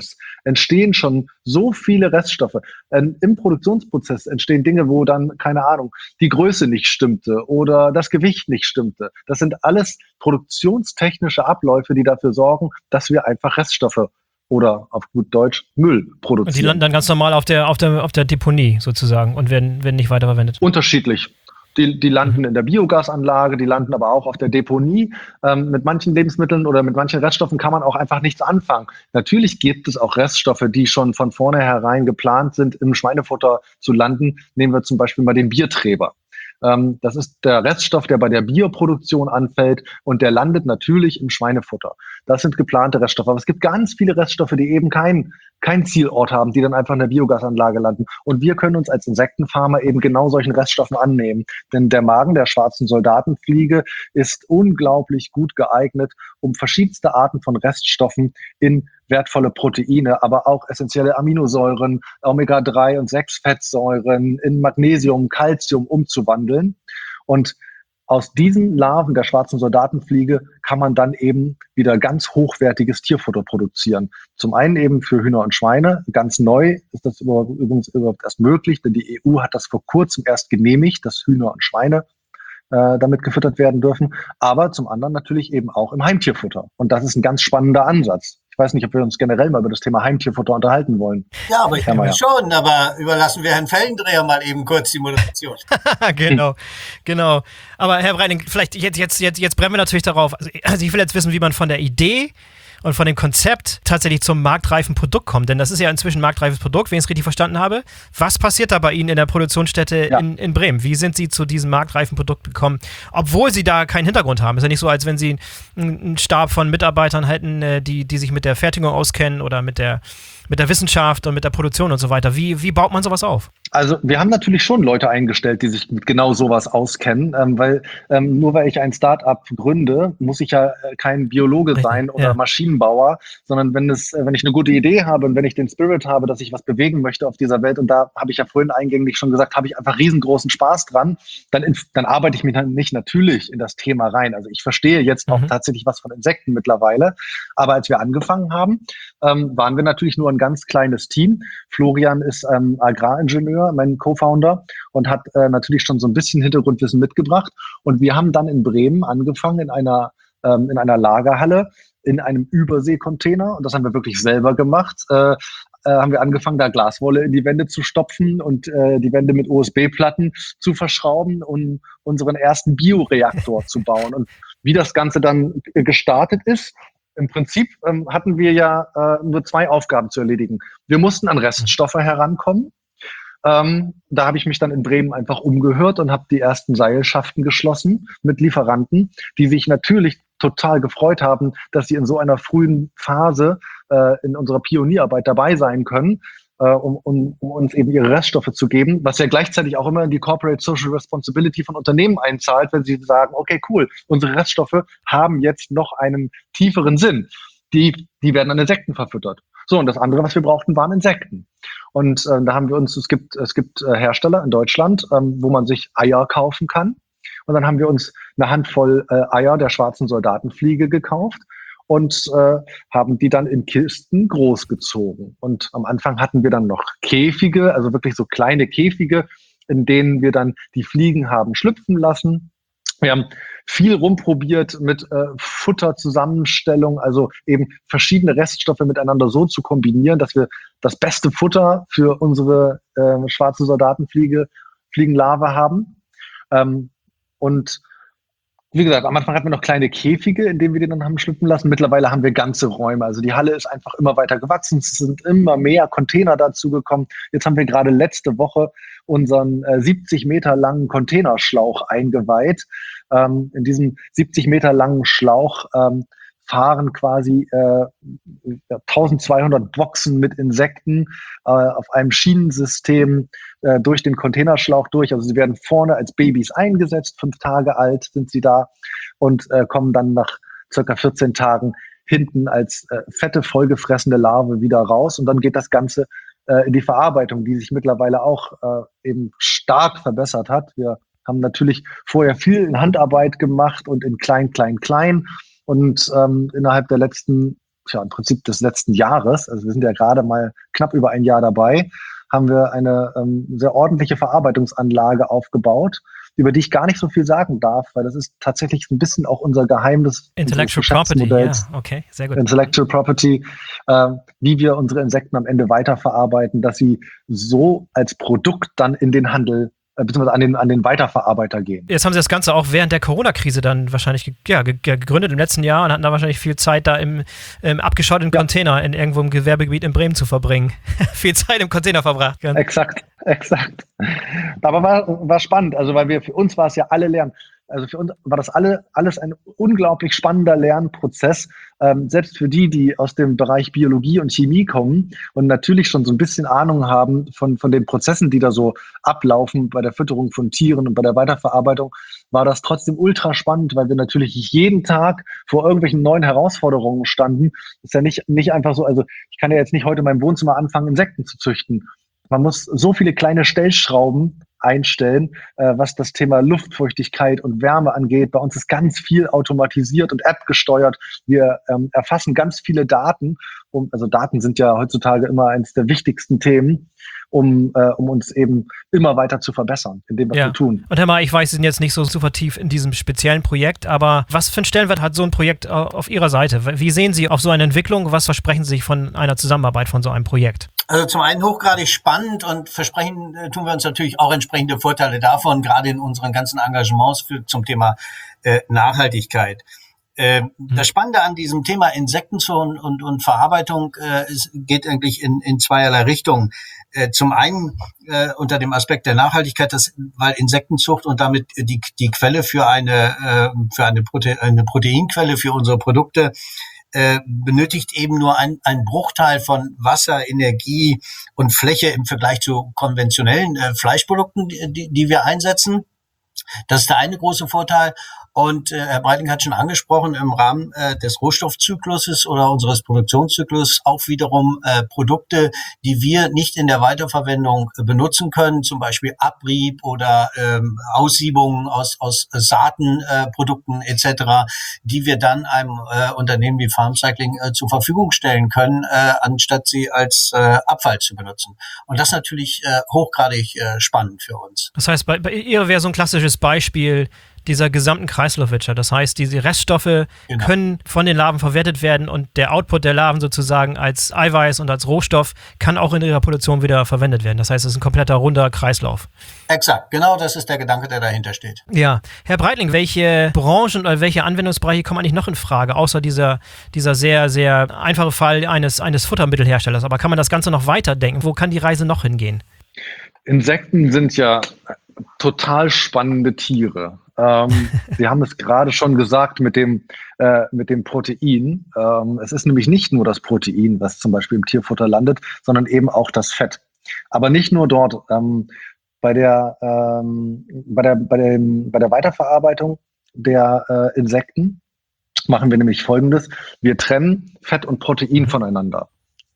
entstehen schon so viele Reststoffe. Ähm, Im Produktionsprozess entstehen Dinge, wo dann, keine Ahnung, die Größe nicht stimmte oder das Gewicht nicht stimmte. Das sind alles produktionstechnische Abläufe, die dafür sorgen, dass wir einfach Reststoffe oder auf gut Deutsch Müll produzieren. Und die landen dann ganz normal auf der, auf der, auf der Deponie sozusagen und werden, werden nicht weiterverwendet? Unterschiedlich. Die, die landen in der Biogasanlage, die landen aber auch auf der Deponie. Ähm, mit manchen Lebensmitteln oder mit manchen Reststoffen kann man auch einfach nichts anfangen. Natürlich gibt es auch Reststoffe, die schon von vornherein geplant sind, im Schweinefutter zu landen. Nehmen wir zum Beispiel mal den Bierträber. Ähm, das ist der Reststoff, der bei der Bioproduktion anfällt und der landet natürlich im Schweinefutter. Das sind geplante Reststoffe. Aber es gibt ganz viele Reststoffe, die eben keinen kein Zielort haben, die dann einfach in der Biogasanlage landen. Und wir können uns als Insektenfarmer eben genau solchen Reststoffen annehmen. Denn der Magen der schwarzen Soldatenfliege ist unglaublich gut geeignet, um verschiedenste Arten von Reststoffen in wertvolle Proteine, aber auch essentielle Aminosäuren, Omega drei und sechs Fettsäuren in Magnesium, Calcium umzuwandeln. Und aus diesen Larven der schwarzen Soldatenfliege kann man dann eben wieder ganz hochwertiges Tierfutter produzieren. Zum einen eben für Hühner und Schweine. Ganz neu ist das übrigens überhaupt erst möglich, denn die E U hat das vor kurzem erst genehmigt, dass Hühner und Schweine äh, damit gefüttert werden dürfen. Aber zum anderen natürlich eben auch im Heimtierfutter. Und das ist ein ganz spannender Ansatz. Ich weiß nicht, ob wir uns generell mal über das Thema Heimtierfutter unterhalten wollen. Ja, aber ich denke schon, aber überlassen wir Herrn Fellendreher mal eben kurz die Moderation. Genau, genau. Aber Herr Breining, vielleicht jetzt, jetzt, jetzt, jetzt brennen wir natürlich darauf. Also ich will jetzt wissen, wie man von der Idee und von dem Konzept tatsächlich zum marktreifen Produkt kommt. Denn das ist ja inzwischen ein marktreifes Produkt, wenn ich es richtig verstanden habe. Was passiert da bei Ihnen in der Produktionsstätte ja. in, in Bremen? Wie sind Sie zu diesem marktreifen Produkt gekommen, obwohl Sie da keinen Hintergrund haben? Ist ja nicht so, als wenn Sie einen Stab von Mitarbeitern hätten, die, die sich mit der Fertigung auskennen oder mit der, mit der Wissenschaft und mit der Produktion und so weiter. Wie, wie baut man sowas auf? Also wir haben natürlich schon Leute eingestellt, die sich mit genau sowas auskennen, ähm, weil ähm, nur weil ich ein Start-up gründe, muss ich ja äh, kein Biologe Richtig, sein oder ja. Maschinenbauer, sondern wenn es, äh, wenn ich eine gute Idee habe und wenn ich den Spirit habe, dass ich was bewegen möchte auf dieser Welt, und da habe ich ja vorhin eingänglich schon gesagt, habe ich einfach riesengroßen Spaß dran, dann, in, dann arbeite ich mich dann nicht natürlich in das Thema rein. Also ich verstehe jetzt auch mhm. tatsächlich was von Insekten mittlerweile, aber als wir angefangen haben, ähm, waren wir natürlich nur ein ganz kleines Team. Florian ist ähm, Agraringenieur, mein Co-Founder, und hat äh, natürlich schon so ein bisschen Hintergrundwissen mitgebracht. Und wir haben dann in Bremen angefangen in einer, ähm, in einer Lagerhalle, in einem Überseekontainer. Und das haben wir wirklich selber gemacht. Äh, äh, haben wir angefangen, da Glaswolle in die Wände zu stopfen und äh, die Wände mit U S B-Platten zu verschrauben, um unseren ersten Bioreaktor zu bauen. Und wie das Ganze dann gestartet ist, im Prinzip ähm, hatten wir ja äh, nur zwei Aufgaben zu erledigen. Wir mussten an Reststoffe herankommen. Ähm, da habe ich mich dann in Bremen einfach umgehört und habe die ersten Seilschaften geschlossen mit Lieferanten, die sich natürlich total gefreut haben, dass sie in so einer frühen Phase äh, in unserer Pionierarbeit dabei sein können, äh, um, um, um uns eben ihre Reststoffe zu geben, was ja gleichzeitig auch immer in die Corporate Social Responsibility von Unternehmen einzahlt, wenn sie sagen, okay, cool, unsere Reststoffe haben jetzt noch einen tieferen Sinn. Die, die werden an Insekten verfüttert. So, und das andere, was wir brauchten, waren Insekten. Und äh, da haben wir uns, es gibt, es gibt äh, Hersteller in Deutschland, ähm, wo man sich Eier kaufen kann. Und dann haben wir uns eine Handvoll äh, Eier der schwarzen Soldatenfliege gekauft und äh, haben die dann in Kisten großgezogen. Und am Anfang hatten wir dann noch Käfige, also wirklich so kleine Käfige, in denen wir dann die Fliegen haben schlüpfen lassen. Wir haben viel rumprobiert mit äh, Futterzusammenstellung, also eben verschiedene Reststoffe miteinander so zu kombinieren, dass wir das beste Futter für unsere äh, schwarze Soldatenfliege, Fliegenlarve haben. Ähm, und wie gesagt, am Anfang hatten wir noch kleine Käfige, in denen wir die dann haben schlüpfen lassen. Mittlerweile haben wir ganze Räume. Also die Halle ist einfach immer weiter gewachsen. Es sind immer mehr Container dazu gekommen. Jetzt haben wir gerade letzte Woche unseren äh, siebzig Meter langen Containerschlauch eingeweiht. Ähm, in diesem siebzig Meter langen Schlauch ähm, fahren quasi äh, eintausendzweihundert Boxen mit Insekten äh, auf einem Schienensystem äh, durch den Containerschlauch durch. Also sie werden vorne als Babys eingesetzt, fünf Tage alt sind sie da und äh, kommen dann nach circa vierzehn Tagen hinten als äh, fette, vollgefressene Larve wieder raus. Und dann geht das Ganze äh, in die Verarbeitung, die sich mittlerweile auch äh, eben stark verbessert hat. Wir haben natürlich vorher viel in Handarbeit gemacht und in klein, klein, klein. Und ähm, innerhalb der letzten tja, im Prinzip des letzten Jahres, also wir sind ja gerade mal knapp über ein Jahr dabei, haben wir eine ähm, sehr ordentliche Verarbeitungsanlage aufgebaut, über die ich gar nicht so viel sagen darf, weil das ist tatsächlich ein bisschen auch unser Geheimnis. Intellectual Property, ja, okay, sehr gut. Intellectual Property, äh, wie wir unsere Insekten am Ende weiterverarbeiten, dass sie so als Produkt dann in den Handel beziehungsweise an den, an den Weiterverarbeiter gehen. Jetzt haben Sie das Ganze auch während der Corona-Krise dann wahrscheinlich ge- ja, ge- gegründet im letzten Jahr und hatten da wahrscheinlich viel Zeit, da im, im abgeschotteten ja. Container in irgendwo im Gewerbegebiet in Bremen zu verbringen. Viel Zeit im Container verbracht. Exakt, exakt. Aber war, war spannend, also weil wir, für uns war es ja alle Lernen. Also für uns war das alle, alles ein unglaublich spannender Lernprozess, ähm, selbst für die, die aus dem Bereich Biologie und Chemie kommen und natürlich schon so ein bisschen Ahnung haben von, von den Prozessen, die da so ablaufen bei der Fütterung von Tieren und bei der Weiterverarbeitung, war das trotzdem ultra spannend, weil wir natürlich jeden Tag vor irgendwelchen neuen Herausforderungen standen. Ist ja nicht, nicht einfach so, also ich kann ja jetzt nicht heute in meinem Wohnzimmer anfangen, Insekten zu züchten. Man muss so viele kleine Stellschrauben einstellen, äh, was das Thema Luftfeuchtigkeit und Wärme angeht. Bei uns ist ganz viel automatisiert und App gesteuert. Wir ähm, erfassen ganz viele Daten. Um, also Daten sind ja heutzutage immer eines der wichtigsten Themen, um, äh, um uns eben immer weiter zu verbessern in dem, was ja. wir tun. Und Herr Mayer, ich weiß, Sie sind jetzt nicht so super tief in diesem speziellen Projekt, aber was für einen Stellenwert hat so ein Projekt auf Ihrer Seite? Wie sehen Sie auf so eine Entwicklung? Was versprechen Sie sich von einer Zusammenarbeit von so einem Projekt? Also zum einen hochgradig spannend und versprechen äh, tun wir uns natürlich auch entsprechende Vorteile davon, gerade in unseren ganzen Engagements für, zum Thema äh, Nachhaltigkeit. Äh, mhm. Das Spannende an diesem Thema Insektenzucht und, und Verarbeitung äh, ist, geht eigentlich in, in zweierlei Richtungen. Äh, zum einen äh, unter dem Aspekt der Nachhaltigkeit, dass, weil Insektenzucht und damit die, die Quelle für eine, äh, für eine, Prote- eine Proteinquelle für unsere Produkte Äh, benötigt eben nur ein, ein Bruchteil von Wasser, Energie und Fläche im Vergleich zu konventionellen äh, Fleischprodukten, die, die wir einsetzen. Das ist der eine große Vorteil. Und äh, Herr Breitling hat schon angesprochen, im Rahmen äh, des Rohstoffzykluses oder unseres Produktionszyklus auch wiederum äh, Produkte, die wir nicht in der Weiterverwendung äh, benutzen können, zum Beispiel Abrieb oder ähm, Aussiebungen aus, aus Saatenprodukten äh, et cetera, die wir dann einem äh, Unternehmen wie Farmcycling äh, zur Verfügung stellen können, äh, anstatt sie als äh, Abfall zu benutzen. Und das ist natürlich äh, hochgradig äh, spannend für uns. Das heißt, bei, bei ihr wäre so ein klassisches Beispiel dieser gesamten Kreislaufwirtschaft. Das heißt, diese Reststoffe genau. können von den Larven verwertet werden und der Output der Larven sozusagen als Eiweiß und als Rohstoff kann auch in ihrer Produktion wieder verwendet werden. Das heißt, es ist ein kompletter runder Kreislauf. Exakt, genau das ist der Gedanke, der dahinter steht. Ja. Herr Breitling, welche Branchen oder welche Anwendungsbereiche kommen eigentlich noch in Frage, außer dieser, dieser sehr, sehr einfache Fall eines, eines Futtermittelherstellers? Aber kann man das Ganze noch weiterdenken? Wo kann die Reise noch hingehen? Insekten sind ja total spannende Tiere. Ähm, Sie haben es gerade schon gesagt mit dem, äh, mit dem Protein. Ähm, es ist nämlich nicht nur das Protein, was zum Beispiel im Tierfutter landet, sondern eben auch das Fett. Aber nicht nur dort. Ähm, bei der, ähm, bei der, bei dem, bei der Weiterverarbeitung der äh, Insekten machen wir nämlich Folgendes. Wir trennen Fett und Protein voneinander.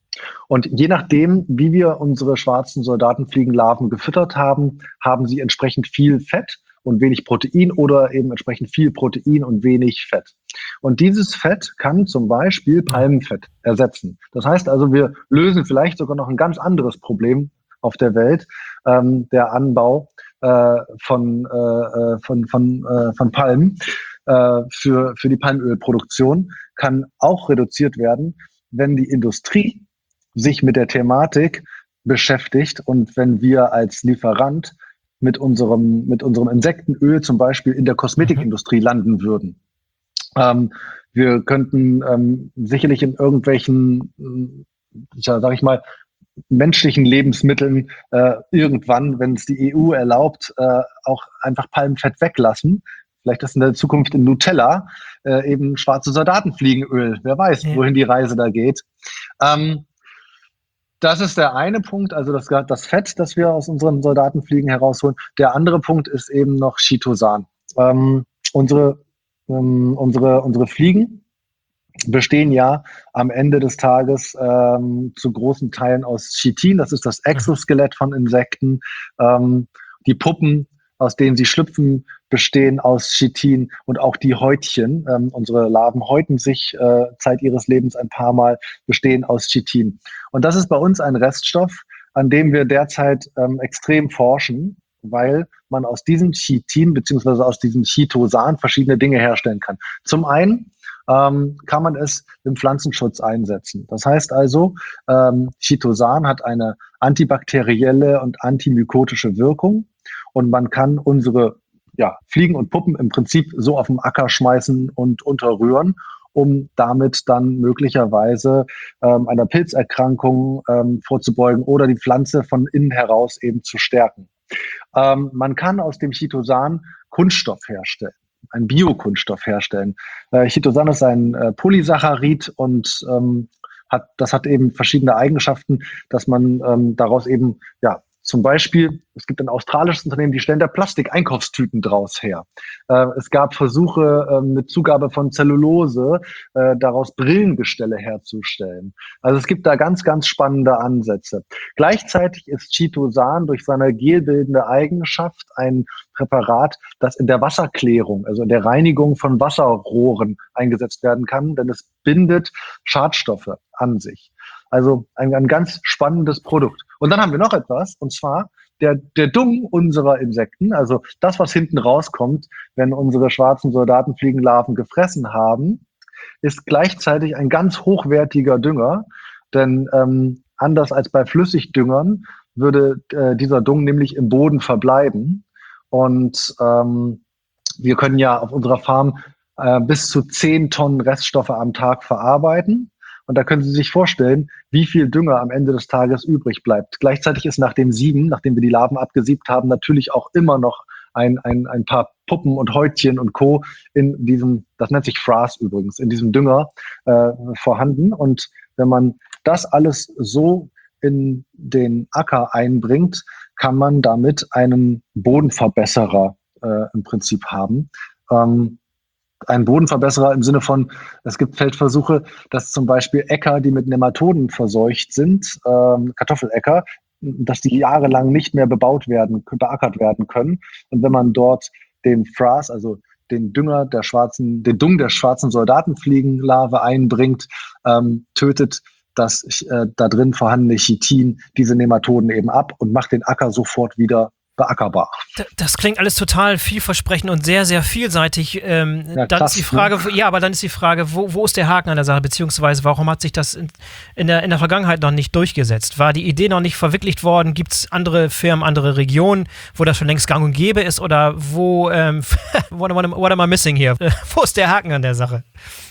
Und je nachdem, wie wir unsere schwarzen Soldatenfliegenlarven gefüttert haben, haben sie entsprechend viel Fett und wenig Protein oder eben entsprechend viel Protein und wenig Fett. Und dieses Fett kann zum Beispiel Palmfett ersetzen. Das heißt also, wir lösen vielleicht sogar noch ein ganz anderes Problem auf der Welt, ähm, der Anbau äh, von, äh, von, von, äh, von Palmen äh, für, für die Palmölproduktion kann auch reduziert werden, wenn die Industrie sich mit der Thematik beschäftigt und wenn wir als Lieferant mit unserem, mit unserem Insektenöl zum Beispiel in der Kosmetikindustrie mhm. landen würden. Ähm, wir könnten ähm, sicherlich in irgendwelchen, ja, sag ich mal, menschlichen Lebensmitteln äh, irgendwann, wenn es die E U erlaubt, äh, auch einfach Palmfett weglassen. Vielleicht ist in der Zukunft in Nutella äh, eben schwarze Soldatenfliegenöl. Wer weiß, ja. wohin die Reise da geht. Ähm, Das ist der eine Punkt, also das, das Fett, das wir aus unseren Soldatenfliegen herausholen. Der andere Punkt ist eben noch Chitosan. Ähm, unsere, ähm, unsere, unsere Fliegen bestehen ja am Ende des Tages ähm, zu großen Teilen aus Chitin. Das ist das Exoskelett von Insekten. Ähm, die Puppen, aus denen sie schlüpfen, bestehen aus Chitin und auch die Häutchen, ähm, unsere Larven häuten sich äh, Zeit ihres Lebens ein paar Mal, bestehen aus Chitin. Und das ist bei uns ein Reststoff, an dem wir derzeit ähm, extrem forschen, weil man aus diesem Chitin beziehungsweise aus diesem Chitosan verschiedene Dinge herstellen kann. Zum einen ähm, kann man es im Pflanzenschutz einsetzen. Das heißt also, ähm, Chitosan hat eine antibakterielle und antimykotische Wirkung und man kann unsere ja, Fliegen und Puppen im Prinzip so auf den Acker schmeißen und unterrühren, um damit dann möglicherweise ähm, einer Pilzerkrankung ähm, vorzubeugen oder die Pflanze von innen heraus eben zu stärken. Ähm, man kann aus dem Chitosan Kunststoff herstellen, einen Biokunststoff herstellen. Äh, Chitosan ist ein äh, Polysaccharid und ähm, hat, das hat eben verschiedene Eigenschaften, dass man ähm, daraus eben, ja, zum Beispiel, es gibt ein australisches Unternehmen, die stellen da Plastik-Einkaufstüten draus her. Äh, es gab Versuche äh, mit Zugabe von Zellulose, äh, daraus Brillengestelle herzustellen. Also es gibt da ganz, ganz spannende Ansätze. Gleichzeitig ist Chitosan durch seine gelbildende Eigenschaft ein Präparat, das in der Wasserklärung, also in der Reinigung von Wasserrohren eingesetzt werden kann, denn es bindet Schadstoffe an sich. Also ein, ein ganz spannendes Produkt. Und dann haben wir noch etwas, und zwar der, der Dung unserer Insekten, also das, was hinten rauskommt, wenn unsere schwarzen Soldatenfliegenlarven gefressen haben, ist gleichzeitig ein ganz hochwertiger Dünger, denn ähm, anders als bei Flüssigdüngern würde äh, dieser Dung nämlich im Boden verbleiben. Und ähm, wir können ja auf unserer Farm äh, bis zu zehn Tonnen Reststoffe am Tag verarbeiten. Und da können Sie sich vorstellen, wie viel Dünger am Ende des Tages übrig bleibt. Gleichzeitig ist nach dem Sieben, nachdem wir die Larven abgesiebt haben, natürlich auch immer noch ein, ein, ein paar Puppen und Häutchen und Co. in diesem, das nennt sich Fraß übrigens, in diesem Dünger äh, vorhanden. Und wenn man das alles so in den Acker einbringt, kann man damit einen Bodenverbesserer äh, im Prinzip haben. Ähm, Ein Bodenverbesserer im Sinne von, es gibt Feldversuche, dass zum Beispiel Äcker, die mit Nematoden verseucht sind, ähm, Kartoffeläcker, dass die jahrelang nicht mehr bebaut werden, beackert werden können. Und wenn man dort den Fraß, also den Dünger der schwarzen, den Dung der schwarzen Soldatenfliegenlarve einbringt, ähm, tötet das äh, da drin vorhandene Chitin diese Nematoden eben ab und macht den Acker sofort wieder beackerbar. Das klingt alles total vielversprechend und sehr, sehr vielseitig. Ähm, ja, dann krass, ist die Frage, ne? ja, aber dann ist die Frage, wo, wo ist der Haken an der Sache, beziehungsweise warum hat sich das in, in, der, in der Vergangenheit noch nicht durchgesetzt? War die Idee noch nicht verwirklicht worden? Gibt es andere Firmen, andere Regionen, wo das schon längst gang und gäbe ist? Oder wo, ähm, what, what, what am I missing here? Wo ist der Haken an der Sache?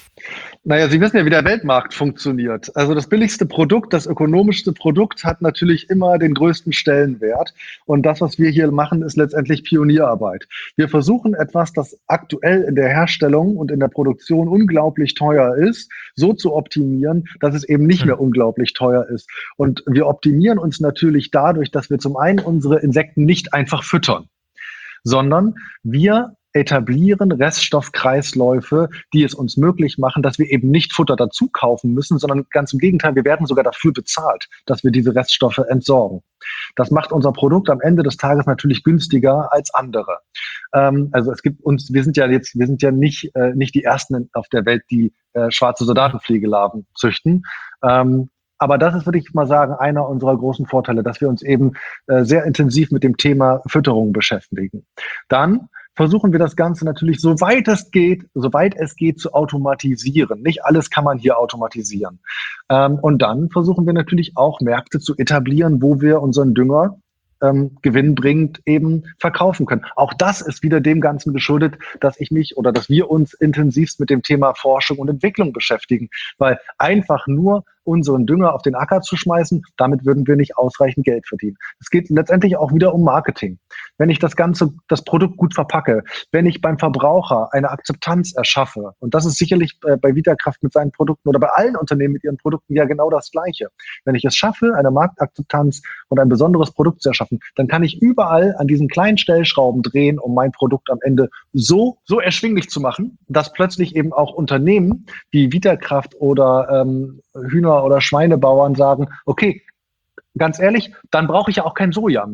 Naja, Sie wissen ja, wie der Weltmarkt funktioniert. Also das billigste Produkt, das ökonomischste Produkt hat natürlich immer den größten Stellenwert. Und das, was wir hier machen, ist letztendlich Pionierarbeit. Wir versuchen etwas, das aktuell in der Herstellung und in der Produktion unglaublich teuer ist, so zu optimieren, dass es eben nicht mehr unglaublich teuer ist. Und wir optimieren uns natürlich dadurch, dass wir zum einen unsere Insekten nicht einfach füttern, sondern wir etablieren Reststoffkreisläufe, die es uns möglich machen, dass wir eben nicht Futter dazu kaufen müssen, sondern ganz im Gegenteil, wir werden sogar dafür bezahlt, dass wir diese Reststoffe entsorgen. Das macht unser Produkt am Ende des Tages natürlich günstiger als andere. Ähm, also es gibt uns, wir sind ja jetzt, wir sind ja nicht, äh, nicht die Ersten auf der Welt, die äh, schwarze Soldatenfliegelarven züchten. Ähm, Aber das ist, würde ich mal sagen, einer unserer großen Vorteile, dass wir uns eben äh, sehr intensiv mit dem Thema Fütterung beschäftigen. Dann versuchen wir das Ganze natürlich, soweit es geht, soweit es geht, zu automatisieren. Nicht alles kann man hier automatisieren. Ähm, und dann versuchen wir natürlich auch Märkte zu etablieren, wo wir unseren Dünger ähm, gewinnbringend eben verkaufen können. Auch das ist wieder dem Ganzen geschuldet, dass ich mich oder dass wir uns intensivst mit dem Thema Forschung und Entwicklung beschäftigen, weil einfach nur unseren Dünger auf den Acker zu schmeißen, damit würden wir nicht ausreichend Geld verdienen. Es geht letztendlich auch wieder um Marketing. Wenn ich das Ganze, das Produkt gut verpacke, wenn ich beim Verbraucher eine Akzeptanz erschaffe, und das ist sicherlich bei Vitakraft mit seinen Produkten oder bei allen Unternehmen mit ihren Produkten ja genau das Gleiche. Wenn ich es schaffe, eine Marktakzeptanz und ein besonderes Produkt zu erschaffen, dann kann ich überall an diesen kleinen Stellschrauben drehen, um mein Produkt am Ende so, so erschwinglich zu machen, dass plötzlich eben auch Unternehmen wie Vitakraft oder ähm, Hühner- oder Schweinebauern sagen, okay, ganz ehrlich, dann brauche ich ja auch kein Soja mehr.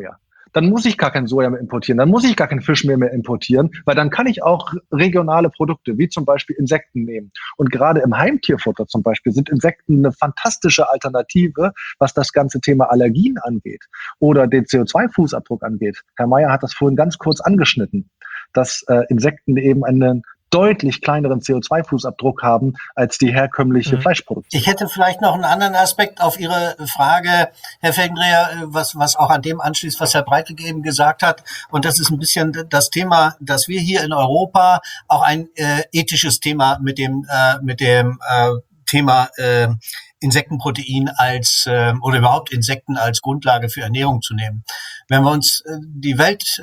dann muss ich gar kein Soja mehr importieren, dann muss ich gar keinen Fisch mehr, mehr importieren, weil dann kann ich auch regionale Produkte, wie zum Beispiel Insekten nehmen. Und gerade im Heimtierfutter zum Beispiel sind Insekten eine fantastische Alternative, was das ganze Thema Allergien angeht oder den C O zwei Fußabdruck angeht. Herr Meyer hat das vorhin ganz kurz angeschnitten, dass äh, Insekten eben einen deutlich kleineren C O zwei Fußabdruck haben als die herkömmliche mhm. Fleischproduktion. Ich hätte vielleicht noch einen anderen Aspekt auf Ihre Frage, Herr Felgendreher, was, was auch an dem anschließt, was Herr Breitling eben gesagt hat. Und das ist ein bisschen das Thema, dass wir hier in Europa auch ein äh, ethisches Thema mit dem, äh, mit dem äh, Thema äh, Insektenprotein als äh, oder überhaupt Insekten als Grundlage für Ernährung zu nehmen. Wenn wir uns äh, die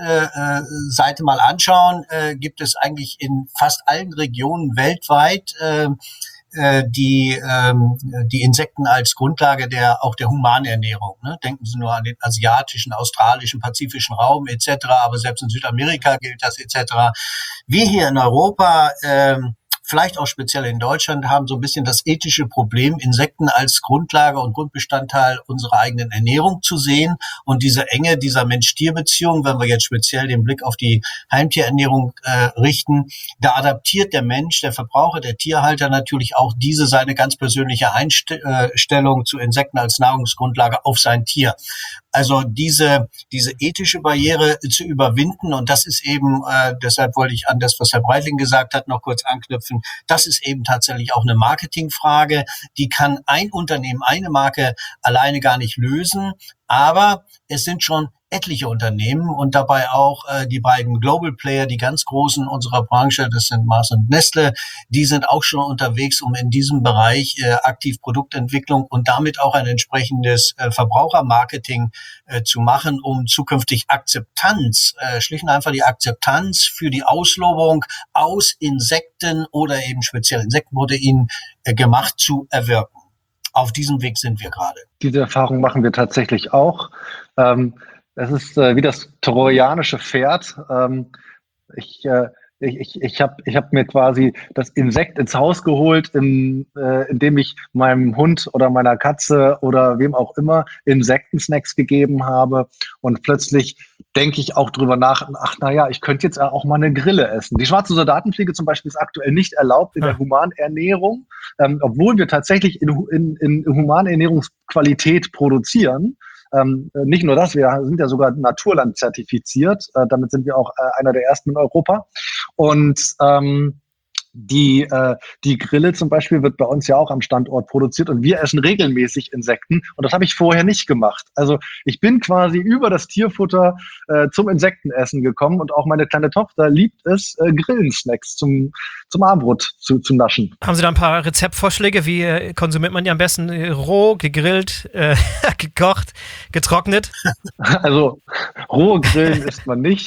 Weltseite äh, mal anschauen, äh, gibt es eigentlich in fast allen Regionen weltweit äh, äh, die ähm, die Insekten als Grundlage der auch der Humanernährung. Ne? Denken Sie nur an den asiatischen, australischen, pazifischen Raum et cetera. Aber selbst in Südamerika gilt das et cetera. Wir hier in Europa äh, vielleicht auch speziell in Deutschland, haben so ein bisschen das ethische Problem, Insekten als Grundlage und Grundbestandteil unserer eigenen Ernährung zu sehen. Und diese Enge dieser Mensch-Tier-Beziehung, wenn wir jetzt speziell den Blick auf die Heimtierernährung äh, richten, da adaptiert der Mensch, der Verbraucher, der Tierhalter natürlich auch diese seine ganz persönliche Einstellung zu Insekten als Nahrungsgrundlage auf sein Tier. Also diese diese ethische Barriere zu überwinden, und das ist eben, äh, deshalb wollte ich an das, was Herr Breitling gesagt hat, noch kurz anknüpfen, das ist eben tatsächlich auch eine Marketingfrage, die kann ein Unternehmen, eine Marke alleine gar nicht lösen, aber es sind schon etliche Unternehmen und dabei auch äh, die beiden Global Player, die ganz großen unserer Branche, das sind Mars und Nestle, die sind auch schon unterwegs, um in diesem Bereich äh, aktiv Produktentwicklung und damit auch ein entsprechendes äh, Verbrauchermarketing äh, zu machen, um zukünftig Akzeptanz, äh, schlicht und einfach die Akzeptanz für die Auslobung aus Insekten oder eben speziell Insektenproteinen äh, gemacht zu erwirken. Auf diesem Weg sind wir gerade. Diese Erfahrung machen wir tatsächlich auch. Ähm, es ist äh, wie das trojanische Pferd. Ähm, ich äh, ich, ich, ich habe ich hab mir quasi das Insekt ins Haus geholt, in, äh, indem ich meinem Hund oder meiner Katze oder wem auch immer Insektensnacks gegeben habe. Und plötzlich denke ich auch drüber nach, ach naja, ich könnte jetzt auch mal eine Grille essen. Die schwarze Soldatenfliege zum Beispiel ist aktuell nicht erlaubt in der Humanernährung, ähm, obwohl wir tatsächlich in, in, in Humanernährungsqualität produzieren. Ähm, nicht nur das, wir sind ja sogar Naturland zertifiziert. Äh, damit sind wir auch äh, einer der ersten in Europa. Und ähm, die, äh, die Grille zum Beispiel wird bei uns ja auch am Standort produziert und wir essen regelmäßig Insekten und das habe ich vorher nicht gemacht. Also ich bin quasi über das Tierfutter äh, zum Insektenessen gekommen und auch meine kleine Tochter liebt es, äh, Grillensnacks zum, zum Abendbrot zu, zu naschen. Haben Sie da ein paar Rezeptvorschläge? Wie äh, konsumiert man die am besten? Äh, roh, gegrillt, äh, gekocht, getrocknet? Also roh grillen isst man nicht.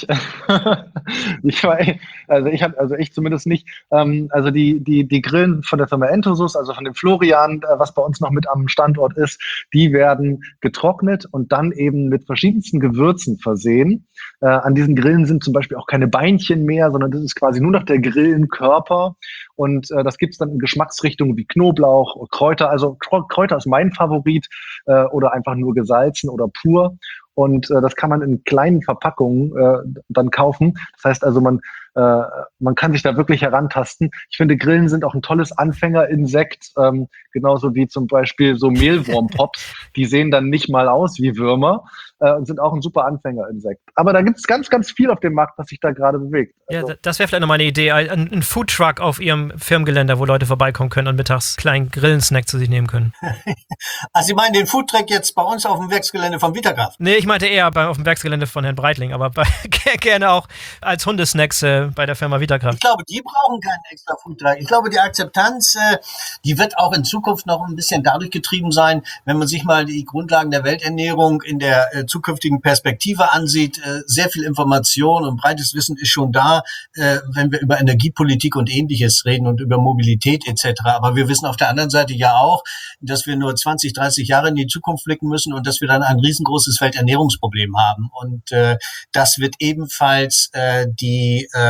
ich war, also ich habe, also ich zumindest nicht. Ähm, Also die, die, die Grillen von der Firma Entosus, also von dem Florian, was bei uns noch mit am Standort ist, die werden getrocknet und dann eben mit verschiedensten Gewürzen versehen. Äh, an diesen Grillen sind zum Beispiel auch keine Beinchen mehr, sondern das ist quasi nur noch der Grillenkörper. Und äh, das gibt's dann in Geschmacksrichtungen wie Knoblauch, Kräuter. Also Kräuter ist mein Favorit äh, oder einfach nur gesalzen oder pur. Und äh, das kann man in kleinen Verpackungen äh, dann kaufen. Das heißt also, man äh, man kann sich da wirklich herantasten. Ich finde, Grillen sind auch ein tolles Anfängerinsekt, ähm, genauso wie zum Beispiel so Mehlwurmpops. Die sehen dann nicht mal aus wie Würmer äh, und sind auch ein super Anfängerinsekt. Aber da gibt es ganz, ganz viel auf dem Markt, was sich da gerade bewegt. Also, ja, das wäre vielleicht nochmal eine Idee. Ein, ein Foodtruck auf Ihrem Firmengelände, wo Leute vorbeikommen können und mittags einen kleinen Grillensnack zu sich nehmen können. Also Sie meinen den Foodtruck jetzt bei uns auf dem Werksgelände vom Vitakraft? Nee, ich meinte eher bei, auf dem Werksgelände von Herrn Breitling, aber bei, gerne auch als Hundesnacks äh, bei der Firma Vitakraft. Ich glaube, die brauchen keinen extra Foodtruck. Ich glaube, die Akzeptanz, äh, die wird auch in Zukunft noch ein bisschen dadurch getrieben sein, wenn man sich mal die Grundlagen der Welternährung in der äh, zukünftigen Perspektive ansieht. Äh, sehr viel Information und breites Wissen ist schon da, äh, wenn wir über Energiepolitik und Ähnliches reden und über Mobilität et cetera. Aber wir wissen auf der anderen Seite ja auch, dass wir nur zwanzig, dreißig Jahre in die Zukunft blicken müssen und dass wir dann ein riesengroßes Welternährungsproblem haben. Und äh, das wird ebenfalls äh, die äh,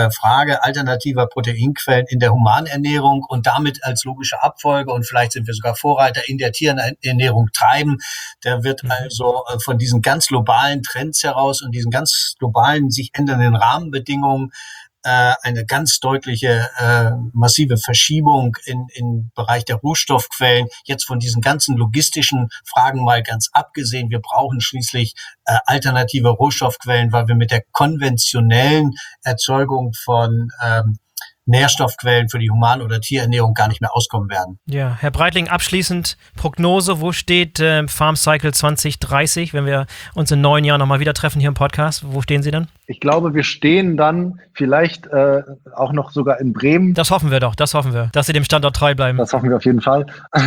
äh, Frage alternativer Proteinquellen in der Humanernährung und damit als logische Abfolge, und vielleicht sind wir sogar Vorreiter in der Tierernährung, treiben. Der wird mhm. also äh, von diesen ganz globalen Trends heraus und diesen ganz globalen, sich ändernden Rahmenbedingungen eine ganz deutliche, äh, massive Verschiebung in, in Bereich der Rohstoffquellen. Jetzt von diesen ganzen logistischen Fragen mal ganz abgesehen. Wir brauchen schließlich äh, alternative Rohstoffquellen, weil wir mit der konventionellen Erzeugung von ähm, Nährstoffquellen für die Human- oder Tierernährung gar nicht mehr auskommen werden. Ja, Herr Breitling, abschließend Prognose, wo steht äh, Farm Cycle zwanzig dreißig, wenn wir uns in neun Jahren nochmal wieder treffen hier im Podcast? Wo stehen Sie dann? Ich glaube, wir stehen dann vielleicht äh, auch noch sogar in Bremen. Das hoffen wir doch, das hoffen wir, dass Sie dem Standort treu bleiben. Das hoffen wir auf jeden Fall.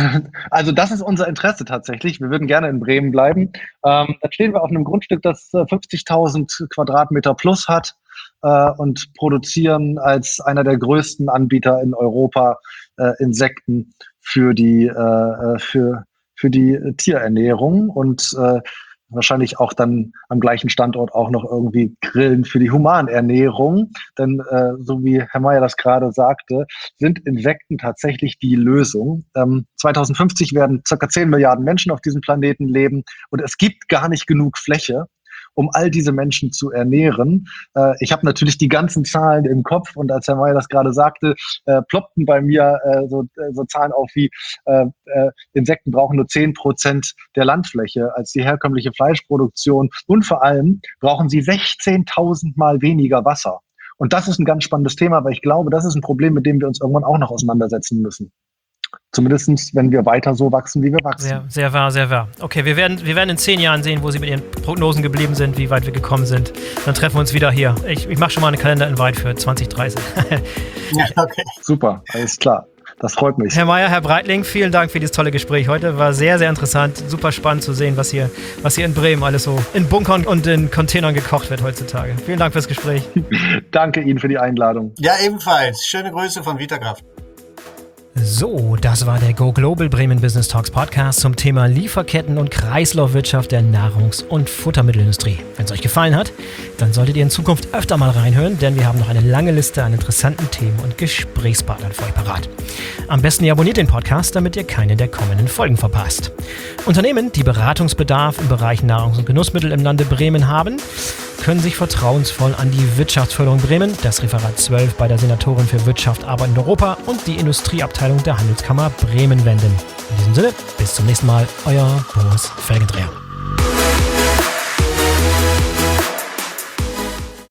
Also das ist unser Interesse tatsächlich. Wir würden gerne in Bremen bleiben. Ähm, da stehen wir auf einem Grundstück, das äh, fünfzigtausend Quadratmeter plus hat. Und produzieren als einer der größten Anbieter in Europa äh, Insekten für die äh, für für die Tierernährung und äh, wahrscheinlich auch dann am gleichen Standort auch noch irgendwie Grillen für die Humanernährung. Denn äh, so wie Herr Meyer das gerade sagte, sind Insekten tatsächlich die Lösung. Ähm, zweitausendfünfzig werden circa zehn Milliarden Menschen auf diesem Planeten leben und es gibt gar nicht genug Fläche, um all diese Menschen zu ernähren. Äh, ich habe natürlich die ganzen Zahlen im Kopf und als Herr Meyer das gerade sagte, äh, ploppten bei mir äh, so, äh, so Zahlen auf wie äh, äh, Insekten brauchen nur zehn Prozent der Landfläche als die herkömmliche Fleischproduktion und vor allem brauchen sie sechzehntausend Mal weniger Wasser. Und das ist ein ganz spannendes Thema, weil ich glaube, das ist ein Problem, mit dem wir uns irgendwann auch noch auseinandersetzen müssen. Zumindest, wenn wir weiter so wachsen, wie wir wachsen. Sehr, sehr wahr, sehr wahr. Okay, wir werden, wir werden in zehn Jahren sehen, wo Sie mit Ihren Prognosen geblieben sind, wie weit wir gekommen sind. Dann treffen wir uns wieder hier. Ich, ich mache schon mal einen Kalender-Invite für zwanzig dreißig. Ja, okay. Super, alles klar. Das freut mich. Herr Meyer, Herr Breitling, vielen Dank für dieses tolle Gespräch heute. War sehr, sehr interessant. Super spannend zu sehen, was hier, was hier in Bremen alles so in Bunkern und in Containern gekocht wird heutzutage. Vielen Dank fürs Gespräch. Danke Ihnen für die Einladung. Ja, ebenfalls. Schöne Grüße von Vitakraft. So, das war der Go Global Bremen Business Talks Podcast zum Thema Lieferketten und Kreislaufwirtschaft der Nahrungs- und Futtermittelindustrie. Wenn es euch gefallen hat, dann solltet ihr in Zukunft öfter mal reinhören, denn wir haben noch eine lange Liste an interessanten Themen und Gesprächspartnern für euch parat. Am besten ihr abonniert den Podcast, damit ihr keine der kommenden Folgen verpasst. Unternehmen, die Beratungsbedarf im Bereich Nahrungs- und Genussmittel im Lande Bremen haben, können sich vertrauensvoll an die Wirtschaftsförderung Bremen, das Referat zwölf bei der Senatorin für Wirtschaft, Arbeit in Europa und die Industrieabteilung der Handelskammer Bremen wenden. In diesem Sinne, bis zum nächsten Mal, euer Boris Felgendreher.